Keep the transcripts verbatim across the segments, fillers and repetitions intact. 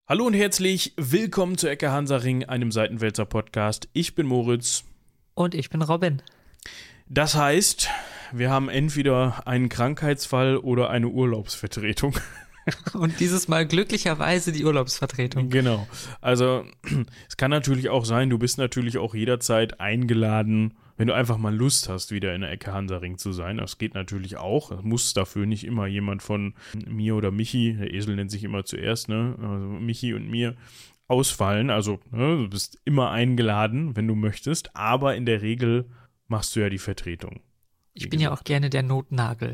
Hallo und herzlich willkommen zu Ecke Hansaring, einem Seitenwälzer-Podcast. Ich bin Moritz. Und ich bin Robin. Das heißt, wir haben entweder einen Krankheitsfall oder eine Urlaubsvertretung. Und dieses Mal glücklicherweise die Urlaubsvertretung. Genau. Also es kann natürlich auch sein, du bist natürlich auch jederzeit eingeladen, wenn du einfach mal Lust hast, wieder in der Ecke Hansaring zu sein. Das geht natürlich auch. Es muss dafür nicht immer jemand von mir oder Michi, der Esel nennt sich immer zuerst, ne? Also Michi und mir ausfallen. Also ne, du bist immer eingeladen, wenn du möchtest. Aber in der Regel machst du ja die Vertretung. Ich bin gesagt. ja auch gerne der Notnagel.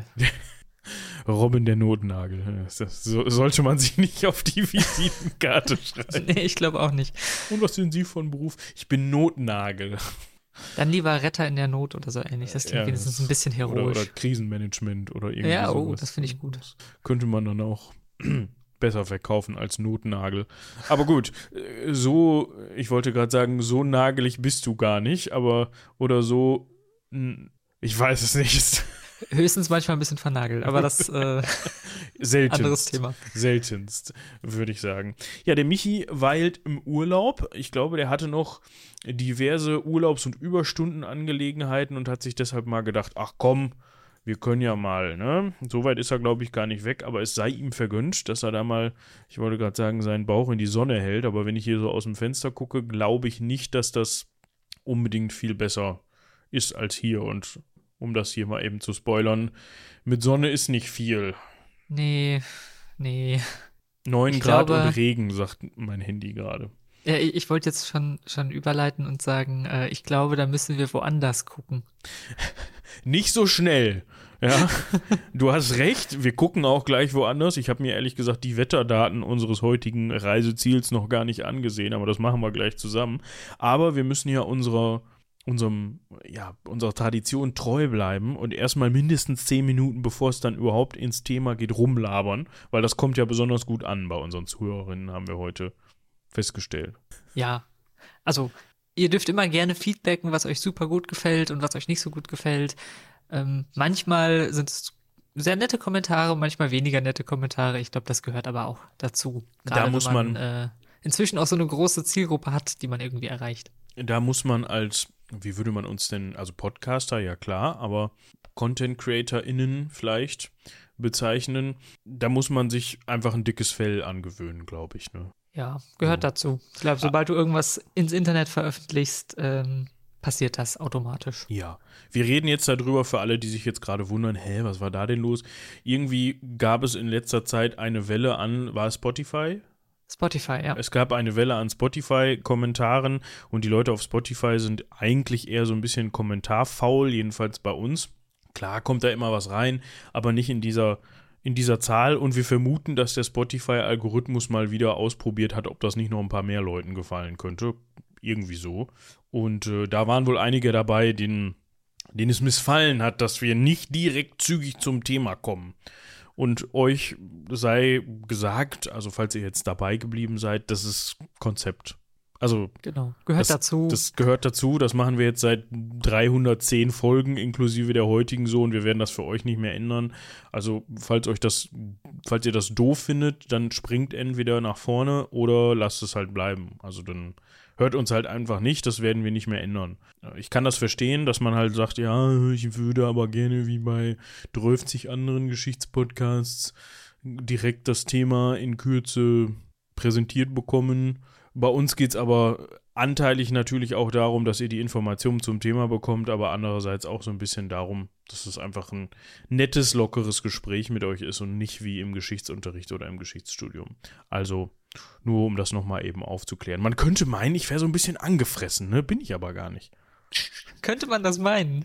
Robin der Notnagel. Das so, sollte man sich nicht auf die Visitenkarte schreiben. Nee, ich glaube auch nicht. Und was sind Sie von Beruf? Ich bin Notnagel. Dann lieber Retter in der Not oder so ähnlich. Das klingt ja, wenigstens ein bisschen heroisch. Oder, oder Krisenmanagement oder irgendwie Ja, sowas. oh, das finde ich gut. Das könnte man dann auch besser verkaufen als Notnagel. Aber gut, so, ich wollte gerade sagen, so nagelig bist du gar nicht, aber, oder so, ich weiß es nicht. Höchstens manchmal ein bisschen vernagelt, aber das äh, seltenst, anderes Thema. Seltenst, würde ich sagen. Ja, der Michi weilt im Urlaub. Ich glaube, der hatte noch diverse Urlaubs- und Überstundenangelegenheiten und hat sich deshalb mal gedacht, ach komm, wir können ja mal, ne? Soweit ist er, glaube ich, gar nicht weg, aber es sei ihm vergönnt, dass er da mal, ich wollte gerade sagen, seinen Bauch in die Sonne hält, aber wenn ich hier so aus dem Fenster gucke, glaube ich nicht, dass das unbedingt viel besser ist als hier. Und um das hier mal eben zu spoilern, mit Sonne ist nicht viel. Nee, nee. neun Grad glaube, und Regen, sagt mein Handy gerade. Ja, ich, ich wollte jetzt schon, schon überleiten und sagen, äh, ich glaube, da müssen wir woanders gucken. Nicht so schnell, ja. Du hast recht, wir gucken auch gleich woanders. Ich habe mir ehrlich gesagt die Wetterdaten unseres heutigen Reiseziels noch gar nicht angesehen, aber das machen wir gleich zusammen. Aber wir müssen ja unserer unserem, ja, unserer Tradition treu bleiben und erstmal mindestens zehn Minuten, bevor es dann überhaupt ins Thema geht, rumlabern, weil das kommt ja besonders gut an bei unseren Zuhörerinnen, haben wir heute festgestellt. Ja, also ihr dürft immer gerne feedbacken, was euch super gut gefällt und was euch nicht so gut gefällt. Ähm, manchmal sind es sehr nette Kommentare, manchmal weniger nette Kommentare. Ich glaube, das gehört aber auch dazu. Gerade da muss wenn man, man äh, inzwischen auch so eine große Zielgruppe hat, die man irgendwie erreicht. Da muss man als, wie würde man uns denn, also Podcaster, ja klar, aber Content-CreatorInnen vielleicht bezeichnen, da muss man sich einfach ein dickes Fell angewöhnen, glaube ich, ne? Ja, gehört so dazu. Ich glaube, sobald ah. du irgendwas ins Internet veröffentlichst, ähm, passiert das automatisch. Ja, wir reden jetzt darüber für alle, die sich jetzt gerade wundern, hä, was war da denn los? Irgendwie gab es in letzter Zeit eine Welle an, war es Spotify? Spotify, ja. Es gab eine Welle an Spotify-Kommentaren und die Leute auf Spotify sind eigentlich eher so ein bisschen kommentarfaul, jedenfalls bei uns. Klar kommt da immer was rein, aber nicht in dieser, in dieser Zahl und wir vermuten, dass der Spotify-Algorithmus mal wieder ausprobiert hat, ob das nicht noch ein paar mehr Leuten gefallen könnte. Irgendwie so. Und äh, da waren wohl einige dabei, denen, denen es missfallen hat, dass wir nicht direkt zügig zum Thema kommen. Und euch sei gesagt, also falls ihr jetzt dabei geblieben seid, das ist Konzept. Also genau, gehört das, dazu. Das gehört dazu, das machen wir jetzt seit dreihundertzehn Folgen, inklusive der heutigen so, und wir werden das für euch nicht mehr ändern. Also falls euch das, falls ihr das doof findet, dann springt entweder nach vorne oder lasst es halt bleiben. Also dann hört uns halt einfach nicht, das werden wir nicht mehr ändern. Ich kann das verstehen, dass man halt sagt, ja, ich würde aber gerne wie bei dreißig anderen Geschichtspodcasts direkt das Thema in Kürze präsentiert bekommen. Bei uns geht es aber anteilig natürlich auch darum, dass ihr die Informationen zum Thema bekommt, aber andererseits auch so ein bisschen darum, dass es einfach ein nettes, lockeres Gespräch mit euch ist und nicht wie im Geschichtsunterricht oder im Geschichtsstudium. Also nur um das nochmal eben aufzuklären. Man könnte meinen, ich wäre so ein bisschen angefressen, ne? Bin ich aber gar nicht. Könnte man das meinen?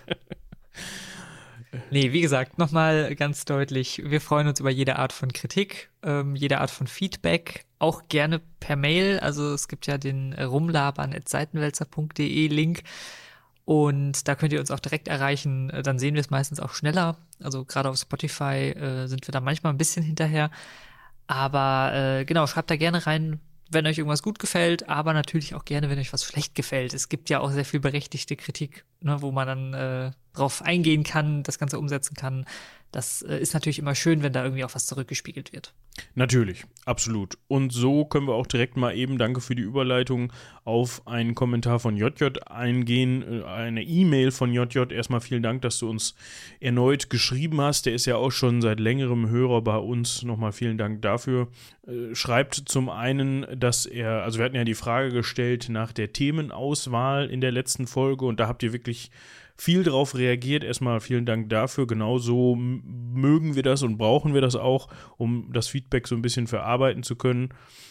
Nee, wie gesagt, nochmal ganz deutlich, wir freuen uns über jede Art von Kritik, ähm, jede Art von Feedback, auch gerne per Mail. Also es gibt ja den rumlabern at seitenwälzer punkt de Link und da könnt ihr uns auch direkt erreichen. Dann sehen wir es meistens auch schneller. Also gerade auf Spotify äh, sind wir da manchmal ein bisschen hinterher. Aber äh, genau, schreibt da gerne rein, wenn euch irgendwas gut gefällt, aber natürlich auch gerne, wenn euch was schlecht gefällt. Es gibt ja auch sehr viel berechtigte Kritik, ne, wo man dann äh, drauf eingehen kann, das Ganze umsetzen kann. Das äh, ist natürlich immer schön, wenn da irgendwie auch was zurückgespiegelt wird. Natürlich, absolut. Und so können wir auch direkt mal eben, danke für die Überleitung, auf einen Kommentar von J J eingehen, eine E-Mail von J J. Erstmal vielen Dank, dass du uns erneut geschrieben hast. Der ist ja auch schon seit längerem Hörer bei uns. Nochmal vielen Dank dafür. Äh, schreibt zum einen, dass er, also wir hatten ja die Frage gestellt nach der Themenauswahl in der letzten Folge und da habt ihr wirklich viel drauf reagiert. Erstmal vielen Dank dafür. Genauso m- mögen wir das und brauchen wir das auch, um das Feedback so ein bisschen verarbeiten zu können.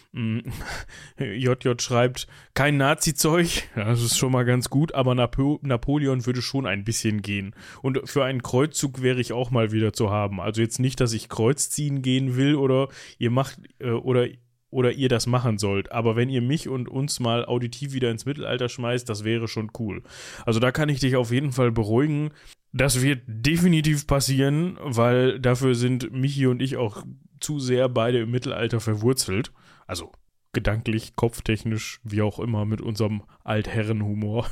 J J schreibt, kein Nazi-Zeug, ja, das ist schon mal ganz gut, aber Napo- Napoleon würde schon ein bisschen gehen. Und für einen Kreuzzug wäre ich auch mal wieder zu haben. Also jetzt nicht, dass ich Kreuz ziehen gehen will oder ihr macht äh, oder oder ihr das machen sollt. Aber wenn ihr mich und uns mal auditiv wieder ins Mittelalter schmeißt, das wäre schon cool. Also da kann ich dich auf jeden Fall beruhigen. Das wird definitiv passieren, weil dafür sind Michi und ich auch zu sehr beide im Mittelalter verwurzelt. Also gedanklich, kopftechnisch, wie auch immer, mit unserem Altherrenhumor.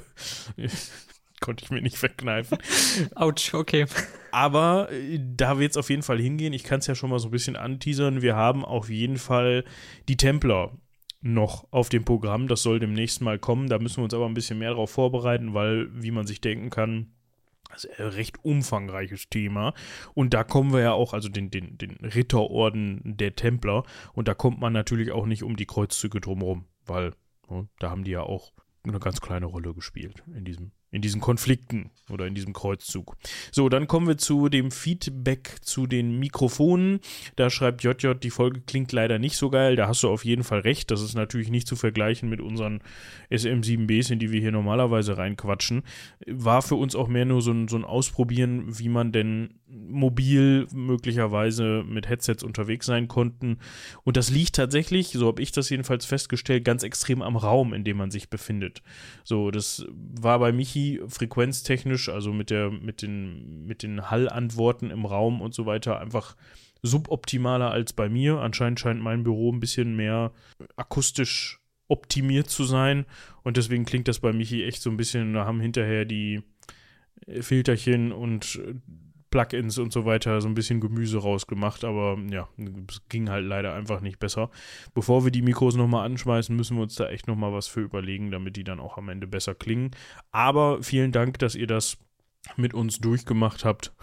Konnte ich mir nicht verkneifen. Autsch, okay. Aber äh, da wird es auf jeden Fall hingehen. Ich kann es ja schon mal so ein bisschen anteasern. Wir haben auf jeden Fall die Templer noch auf dem Programm. Das soll demnächst mal kommen. Da müssen wir uns aber ein bisschen mehr darauf vorbereiten, weil, wie man sich denken kann, das ist ein recht umfangreiches Thema. Und da kommen wir ja auch, also den, den, den Ritterorden der Templer. Und da kommt man natürlich auch nicht um die Kreuzzüge drumherum, weil ja, da haben die ja auch eine ganz kleine Rolle gespielt in diesem in diesen Konflikten oder in diesem Kreuzzug. So, dann kommen wir zu dem Feedback zu den Mikrofonen. Da schreibt J J, die Folge klingt leider nicht so geil. Da hast du auf jeden Fall recht. Das ist natürlich nicht zu vergleichen mit unseren S M sieben Bs, in die wir hier normalerweise reinquatschen. War für uns auch mehr nur so ein, so ein Ausprobieren, wie man denn mobil möglicherweise mit Headsets unterwegs sein konnten. Und das liegt tatsächlich, so habe ich das jedenfalls festgestellt, ganz extrem am Raum, in dem man sich befindet. So, das war bei Michi frequenztechnisch, also mit der, mit den, mit den Hallantworten im Raum und so weiter, einfach suboptimaler als bei mir. Anscheinend scheint mein Büro ein bisschen mehr akustisch optimiert zu sein und deswegen klingt das bei Michi echt so ein bisschen, da haben hinterher die Filterchen und Plugins und so weiter so ein bisschen Gemüse rausgemacht, aber ja, es ging halt leider einfach nicht besser. Bevor wir die Mikros nochmal anschmeißen, müssen wir uns da echt nochmal was für überlegen, damit die dann auch am Ende besser klingen. Aber vielen Dank, dass ihr das mit uns durchgemacht habt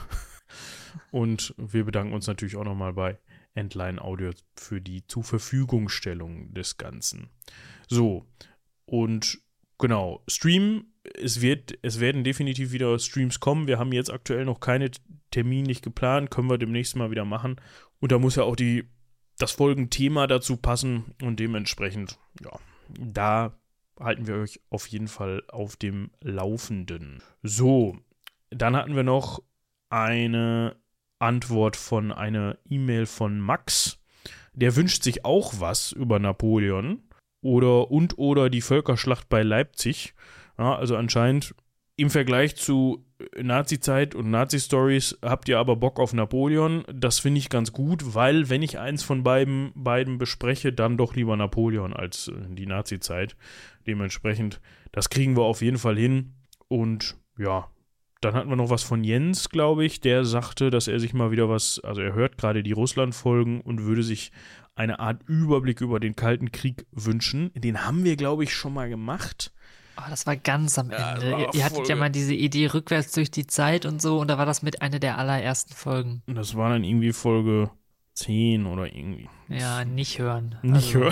und wir bedanken uns natürlich auch nochmal bei Entline Audio für die Zurverfügungstellung des Ganzen. So, und genau, Stream, es wird, es werden definitiv wieder Streams kommen. Wir haben jetzt aktuell noch keine terminlich geplant, können wir demnächst mal wieder machen. Und da muss ja auch die, das Folgenthema dazu passen und dementsprechend, ja, da halten wir euch auf jeden Fall auf dem Laufenden. So, dann hatten wir noch eine Antwort von einer E-Mail von Max. Der wünscht sich auch was über Napoleon oder und oder die Völkerschlacht bei Leipzig. Ja, also anscheinend im Vergleich zu Nazi-Zeit und Nazi-Stories habt ihr aber Bock auf Napoleon. Das finde ich ganz gut, weil wenn ich eins von beiden, beiden bespreche, dann doch lieber Napoleon als die Nazi-Zeit. Dementsprechend, das kriegen wir auf jeden Fall hin. Und ja, dann hatten wir noch was von Jens, glaube ich, der sagte, dass er sich mal wieder was, also er hört gerade die Russland-Folgen und würde sich eine Art Überblick über den Kalten Krieg wünschen. Den haben wir, glaube ich, schon mal gemacht. Oh, das war ganz am Ja, Ende. Ihr, ihr hattet Folge. ja mal diese Idee rückwärts durch die Zeit und so und da war das mit einer der allerersten Folgen. Das war dann irgendwie Folge zehn oder irgendwie. Ja, nicht hören. Nicht also. hören.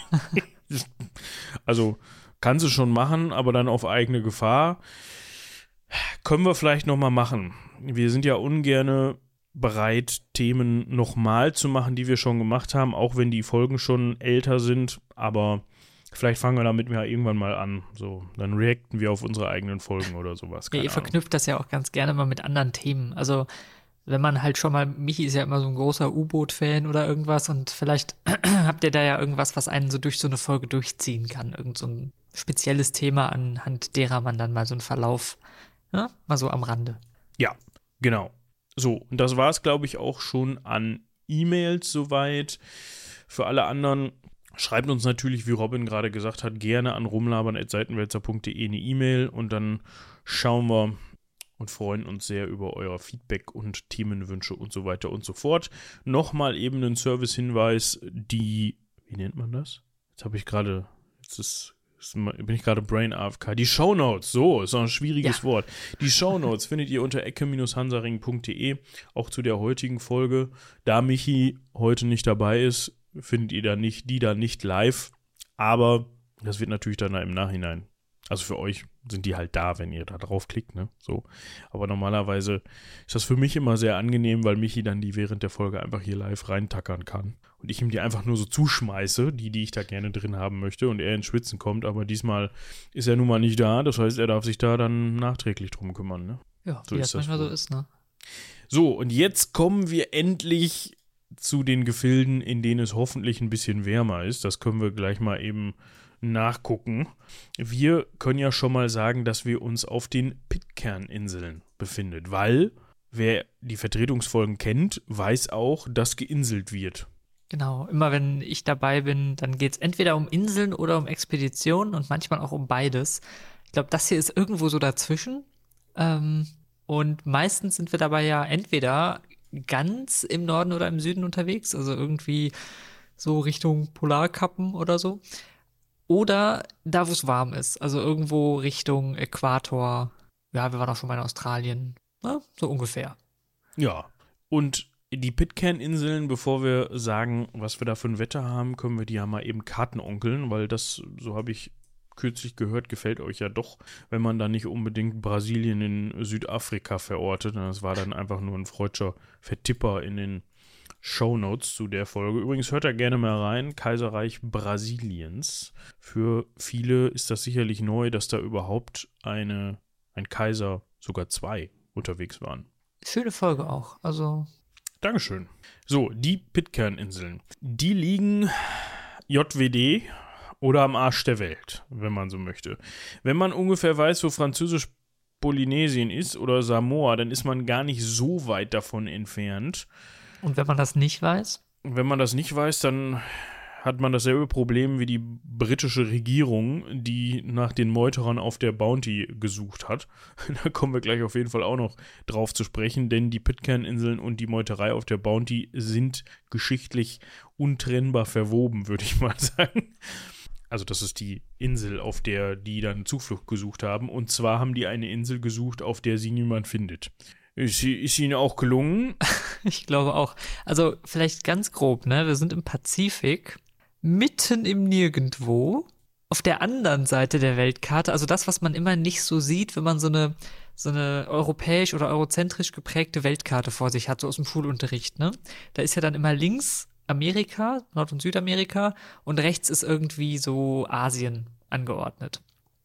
Also, kannst du schon machen, aber dann auf eigene Gefahr. Können wir vielleicht nochmal machen. Wir sind ja ungerne bereit, Themen nochmal zu machen, die wir schon gemacht haben, auch wenn die Folgen schon älter sind, aber vielleicht fangen wir damit ja irgendwann mal an. So, dann reacten wir auf unsere eigenen Folgen oder sowas. Ja, ihr Keine Ahnung. verknüpft das ja auch ganz gerne mal mit anderen Themen. Also, wenn man halt schon mal, Michi ist ja immer so ein großer U-Boot-Fan oder irgendwas und vielleicht habt ihr da ja irgendwas, was einen so durch so eine Folge durchziehen kann. Irgend so ein spezielles Thema, anhand derer man dann mal so einen Verlauf, ja, mal so am Rande. Ja, genau. So, und das war es, glaube ich, auch schon an E-Mails soweit. Für alle anderen, schreibt uns natürlich, wie Robin gerade gesagt hat, gerne an rumlabern at seitenwälzer punkt de eine E-Mail und dann schauen wir, und freuen uns sehr über euer Feedback und Themenwünsche und so weiter und so fort. Nochmal eben ein Service-Hinweis, die, wie nennt man das? Jetzt habe ich gerade, jetzt ist, ist, bin ich gerade Brain A F K. Die Shownotes, so, ist auch ein schwieriges ja. Wort. Die Shownotes findet ihr unter ecke hansaring punkt de, auch zu der heutigen Folge. Da Michi heute nicht dabei ist, findet ihr da nicht, die da nicht live, aber das wird natürlich dann im Nachhinein, also für euch sind die halt da, wenn ihr da draufklickt, ne, so. Aber normalerweise ist das für mich immer sehr angenehm, weil Michi dann die während der Folge einfach hier live reintackern kann und ich ihm die einfach nur so zuschmeiße, die, die ich da gerne drin haben möchte und er ins Schwitzen kommt, aber diesmal ist er nun mal nicht da, das heißt, er darf sich da dann nachträglich drum kümmern, ne. Ja, so wie das manchmal so ist, ne. So, und jetzt kommen wir endlich zu den Gefilden, in denen es hoffentlich ein bisschen wärmer ist. Das können wir gleich mal eben nachgucken. Wir können ja schon mal sagen, dass wir uns auf den Pitcairn-Inseln befinden, weil wer die Vertretungsfolgen kennt, weiß auch, dass geinselt wird. Genau, immer wenn ich dabei bin, dann geht es entweder um Inseln oder um Expeditionen und manchmal auch um beides. Ich glaube, das hier ist irgendwo so dazwischen. Ähm, und meistens sind wir dabei ja entweder ganz im Norden oder im Süden unterwegs, also irgendwie so Richtung Polarkappen oder so. Oder da, wo es warm ist, also irgendwo Richtung Äquator. Ja, wir waren auch schon mal in Australien, ne? So ungefähr. Ja, und die Pitcairn-Inseln, bevor wir sagen, was wir da für ein Wetter haben, können wir die ja mal eben kartenonkeln, weil das, so habe ich kürzlich gehört, gefällt euch ja doch, wenn man da nicht unbedingt Brasilien in Südafrika verortet. Das war dann einfach nur ein freudscher Vertipper in den Shownotes zu der Folge. Übrigens hört da gerne mal rein, Kaiserreich Brasiliens. Für viele ist das sicherlich neu, dass da überhaupt eine, ein Kaiser, sogar zwei, unterwegs waren. Schöne Folge auch, also. Dankeschön. So, die Pitcairn-Inseln. Die liegen J W D oder am Arsch der Welt, wenn man so möchte. Wenn man ungefähr weiß, wo französisch Polynesien ist oder Samoa, dann ist man gar nicht so weit davon entfernt. Und wenn man das nicht weiß? Wenn man das nicht weiß, dann hat man dasselbe Problem wie die britische Regierung, die nach den Meuterern auf der Bounty gesucht hat. Da kommen wir gleich auf jeden Fall auch noch drauf zu sprechen, denn die Pitcairn-Inseln und die Meuterei auf der Bounty sind geschichtlich untrennbar verwoben, würde ich mal sagen. Also das ist die Insel, auf der die dann Zuflucht gesucht haben. Und zwar haben die eine Insel gesucht, auf der sie niemand findet. Ist, ist ihnen auch gelungen? Ich glaube auch. Also vielleicht ganz grob, ne? Wir sind im Pazifik, mitten im Nirgendwo, auf der anderen Seite der Weltkarte. Also das, was man immer nicht so sieht, wenn man so eine, so eine europäisch oder eurozentrisch geprägte Weltkarte vor sich hat, so aus dem Schulunterricht, ne? Da ist ja dann immer links Amerika, Nord- und Südamerika und rechts ist irgendwie so Asien angeordnet.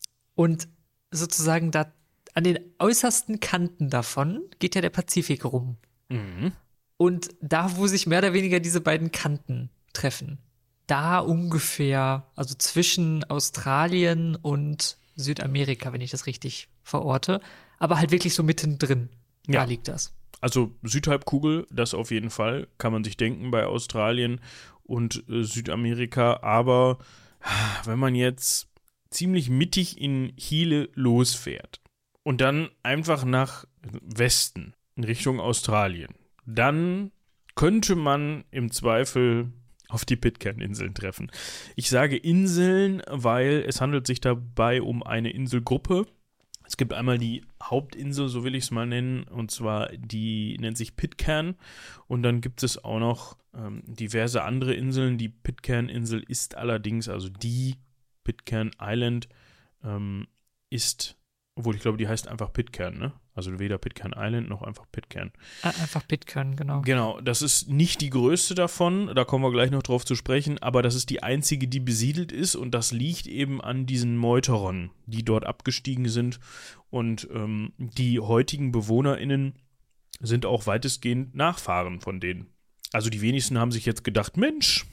Und sozusagen da an den äußersten Kanten davon geht ja der Pazifik rum. Mhm. Und da, wo sich mehr oder weniger diese beiden Kanten treffen, da ungefähr, also zwischen Australien und Südamerika, wenn ich das richtig verorte, aber halt wirklich so mittendrin, da ja. liegt das. Also Südhalbkugel, das auf jeden Fall, kann man sich denken bei Australien und äh, Südamerika, aber wenn man jetzt ziemlich mittig in Chile losfährt und dann einfach nach Westen, in Richtung Australien, dann könnte man im Zweifel auf die Pitcairn-Inseln treffen. Ich sage Inseln, weil es handelt sich dabei um eine Inselgruppe. Es gibt einmal die Hauptinsel, so will ich es mal nennen, und zwar die nennt sich Pitcairn. Und dann gibt es auch noch ähm, diverse andere Inseln. Die Pitcairn-Insel ist allerdings, also die Pitcairn Island ähm, ist, obwohl ich glaube, die heißt einfach Pitcairn, ne? Also weder Pitcairn Island noch einfach Pitcairn. Einfach Pitcairn, genau. Genau, das ist nicht die größte davon, da kommen wir gleich noch drauf zu sprechen, aber das ist die einzige, die besiedelt ist und das liegt eben an diesen Meuterern, die dort abgestiegen sind und ähm, die heutigen BewohnerInnen sind auch weitestgehend Nachfahren von denen. Also die wenigsten haben sich jetzt gedacht, Mensch,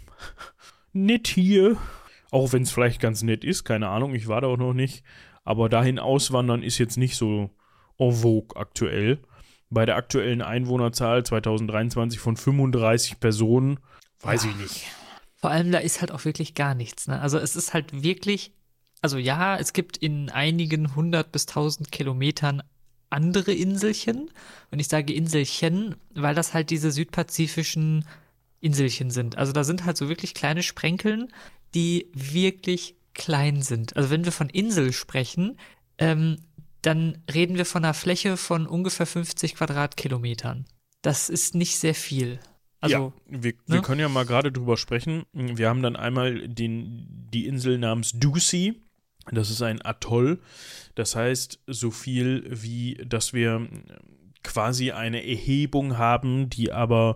nett hier, auch wenn es vielleicht ganz nett ist, keine Ahnung, ich war da auch noch nicht, aber dahin auswandern ist jetzt nicht so en vogue aktuell. Bei der aktuellen Einwohnerzahl zwanzig dreiundzwanzig von fünfunddreißig Personen, weiß ja. ich nicht. Vor allem, da ist halt auch wirklich gar nichts, ne? Also es ist halt wirklich, also ja, es gibt in einigen hundert bis tausend Kilometern andere Inselchen. Und ich sage Inselchen, weil das halt diese südpazifischen Inselchen sind. Also da sind halt so wirklich kleine Sprenkeln, die wirklich klein sind. Also wenn wir von Insel sprechen, ähm, dann reden wir von einer Fläche von ungefähr fünfzig Quadratkilometern. Das ist nicht sehr viel. Also, ja, wir, ne? wir können ja mal gerade drüber sprechen. Wir haben dann einmal den, die Insel namens Ducie. Das ist ein Atoll. Das heißt so viel wie, dass wir quasi eine Erhebung haben, die aber,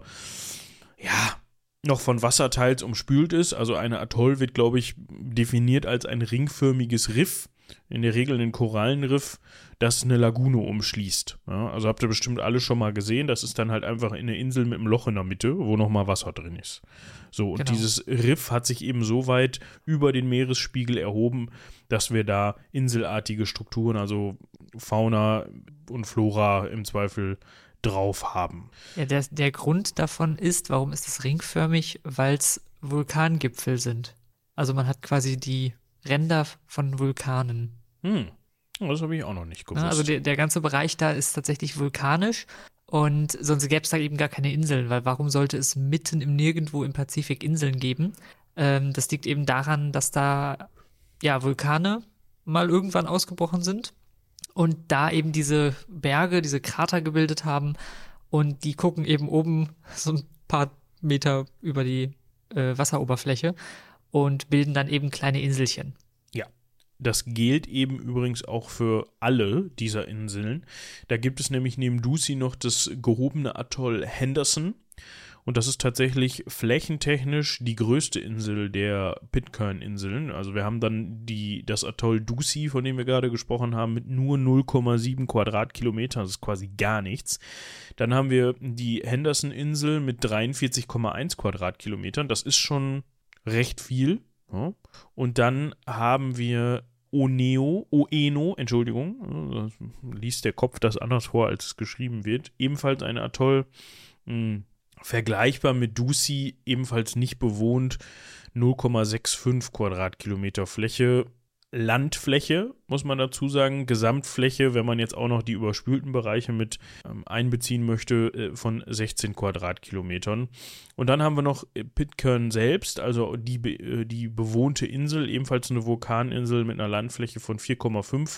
ja, noch von Wasser teils umspült ist. Also eine Atoll wird, glaube ich, definiert als ein ringförmiges Riff. In der Regel ein Korallenriff, das eine Lagune umschließt. Ja, also habt ihr bestimmt alle schon mal gesehen. Das ist dann halt einfach eine Insel mit einem Loch in der Mitte, wo nochmal Wasser drin ist. So, und Genau. dieses Riff hat sich eben so weit über den Meeresspiegel erhoben, dass wir da inselartige Strukturen, also Fauna und Flora im Zweifel drauf haben. Ja, der, der Grund davon ist, warum ist es ringförmig? Weil es Vulkangipfel sind. Also man hat quasi die Ränder von Vulkanen. Hm, das habe ich auch noch nicht gewusst. Ja, also der, der ganze Bereich da ist tatsächlich vulkanisch und sonst gäbe es da eben gar keine Inseln, weil warum sollte es mitten im Nirgendwo im Pazifik Inseln geben? Ähm, das liegt eben daran, dass da ja Vulkane mal irgendwann ausgebrochen sind und da eben diese Berge, diese Krater gebildet haben und die gucken eben oben so ein paar Meter über die äh, Wasseroberfläche und bilden dann eben kleine Inselchen. Ja, das gilt eben übrigens auch für alle dieser Inseln. Da gibt es nämlich neben Ducie noch das gehobene Atoll Henderson. Und das ist tatsächlich flächentechnisch die größte Insel der Pitcairn-Inseln. Also wir haben dann die, das Atoll Ducie, von dem wir gerade gesprochen haben, mit nur null Komma sieben Quadratkilometern. Das ist quasi gar nichts. Dann haben wir die Henderson-Insel mit dreiundvierzig Komma eins Quadratkilometern. Das ist schon recht viel. Ja. Und dann haben wir Oneo, Oeno, Entschuldigung, liest der Kopf das anders vor, als es geschrieben wird. Ebenfalls ein Atoll, mh, vergleichbar mit Ducie, ebenfalls nicht bewohnt, null Komma fünfundsechzig Quadratkilometer Fläche. Landfläche, muss man dazu sagen, Gesamtfläche, wenn man jetzt auch noch die überspülten Bereiche mit ähm, einbeziehen möchte, äh, von sechzehn Quadratkilometern. Und dann haben wir noch Pitcairn selbst, also die, äh, die bewohnte Insel, ebenfalls eine Vulkaninsel mit einer Landfläche von vier Komma fünf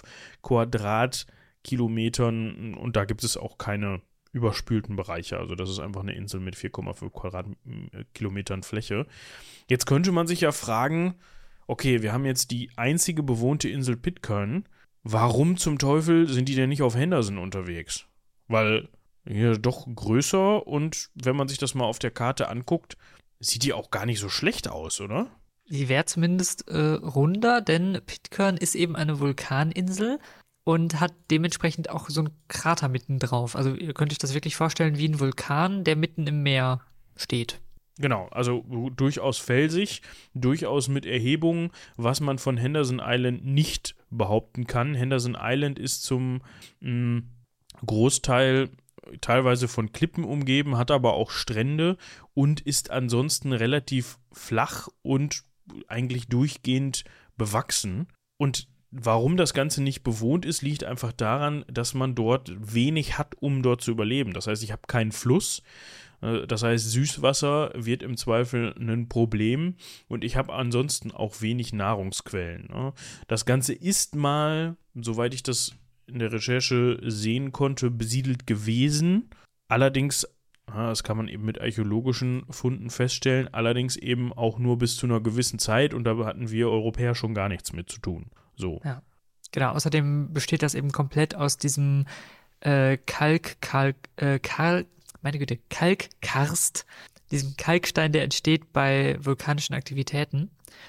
Quadratkilometern und da gibt es auch keine überspülten Bereiche, also das ist einfach eine Insel mit vier Komma fünf Quadratkilometern Fläche. Jetzt könnte man sich ja fragen, okay, wir haben jetzt die einzige bewohnte Insel Pitcairn. Warum zum Teufel sind die denn nicht auf Henderson unterwegs? Weil hier doch größer und wenn man sich das mal auf der Karte anguckt, sieht die auch gar nicht so schlecht aus, oder? Die wäre zumindest äh, runder, denn Pitcairn ist eben eine Vulkaninsel und hat dementsprechend auch so einen Krater mitten drauf. Also ihr könnt euch das wirklich vorstellen wie ein Vulkan, der mitten im Meer steht. Genau, also durchaus felsig, durchaus mit Erhebungen, was man von Henderson Island nicht behaupten kann. Henderson Island ist zum mh, Großteil teilweise von Klippen umgeben, hat aber auch Strände und ist ansonsten relativ flach und eigentlich durchgehend bewachsen. Und warum das Ganze nicht bewohnt ist, liegt einfach daran, dass man dort wenig hat, um dort zu überleben. Das heißt, ich habe keinen Fluss. Das heißt, Süßwasser wird im Zweifel ein Problem und ich habe ansonsten auch wenig Nahrungsquellen. Das Ganze ist mal, soweit ich das in der Recherche sehen konnte, besiedelt gewesen. Allerdings, das kann man eben mit archäologischen Funden feststellen, allerdings eben auch nur bis zu einer gewissen Zeit und da hatten wir Europäer schon gar nichts mit zu tun. So. Ja, genau. Außerdem besteht das eben komplett aus diesem äh, Kalk, Kalk, äh, Kalk, meine Güte, Kalkkarst, diesem Kalkstein, der entsteht bei vulkanischen Aktivitäten.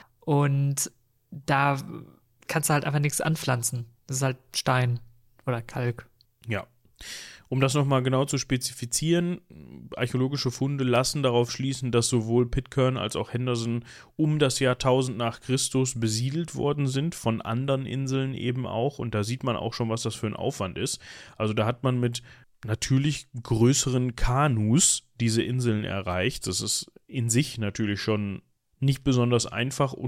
Und da kannst du halt einfach nichts anpflanzen. Das ist halt Stein oder Kalk. Ja. Um das nochmal genau zu spezifizieren, archäologische Funde lassen darauf schließen, dass sowohl Pitcairn als auch Henderson um das Jahr tausend nach Christus besiedelt worden sind, von anderen Inseln eben auch. Und da sieht man auch schon, was das für ein Aufwand ist. Also da hat man mit natürlich größeren Kanus diese Inseln erreicht. Das ist in sich natürlich schon nicht besonders einfach und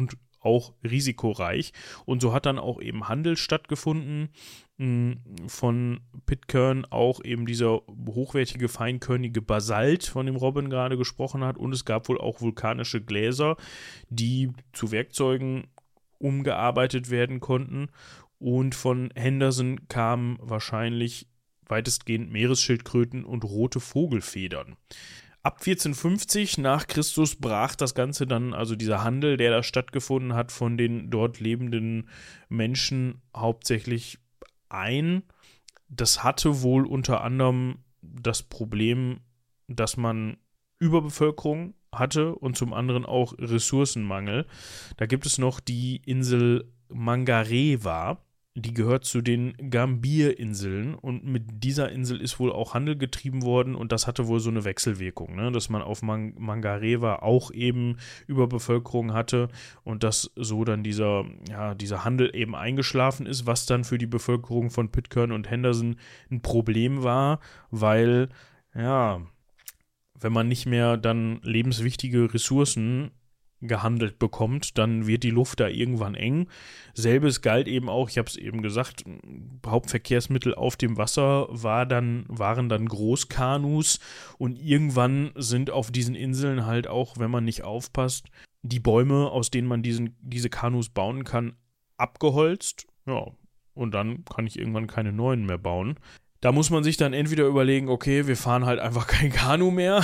auch risikoreich. Und so hat dann auch eben Handel stattgefunden mh, von Pitcairn, auch eben dieser hochwertige, feinkörnige Basalt, von dem Robin gerade gesprochen hat. Und es gab wohl auch vulkanische Gläser, die zu Werkzeugen umgearbeitet werden konnten. Und von Henderson kamen wahrscheinlich weitestgehend Meeresschildkröten und rote Vogelfedern. Ab vierzehnhundertfünfzig nach Christus brach das Ganze dann, also dieser Handel, der da stattgefunden hat, von den dort lebenden Menschen hauptsächlich ein. Das hatte wohl unter anderem das Problem, dass man Überbevölkerung hatte und zum anderen auch Ressourcenmangel. Da gibt es noch die Insel Mangareva. Die gehört zu den Gambier-Inseln und mit dieser Insel ist wohl auch Handel getrieben worden und das hatte wohl so eine Wechselwirkung, ne? Dass man auf Man- Mangareva auch eben Überbevölkerung hatte und dass so dann dieser, ja, dieser Handel eben eingeschlafen ist, was dann für die Bevölkerung von Pitcairn und Henderson ein Problem war, weil, ja, wenn man nicht mehr dann lebenswichtige Ressourcen gehandelt bekommt, dann wird die Luft da irgendwann eng. Selbes galt eben auch, ich habe es eben gesagt, Hauptverkehrsmittel auf dem Wasser war dann, waren dann Großkanus und irgendwann sind auf diesen Inseln halt auch, wenn man nicht aufpasst, die Bäume, aus denen man diesen, diese Kanus bauen kann, abgeholzt. Ja, und dann kann ich irgendwann keine neuen mehr bauen. Da muss man sich dann entweder überlegen, okay, wir fahren halt einfach kein Kanu mehr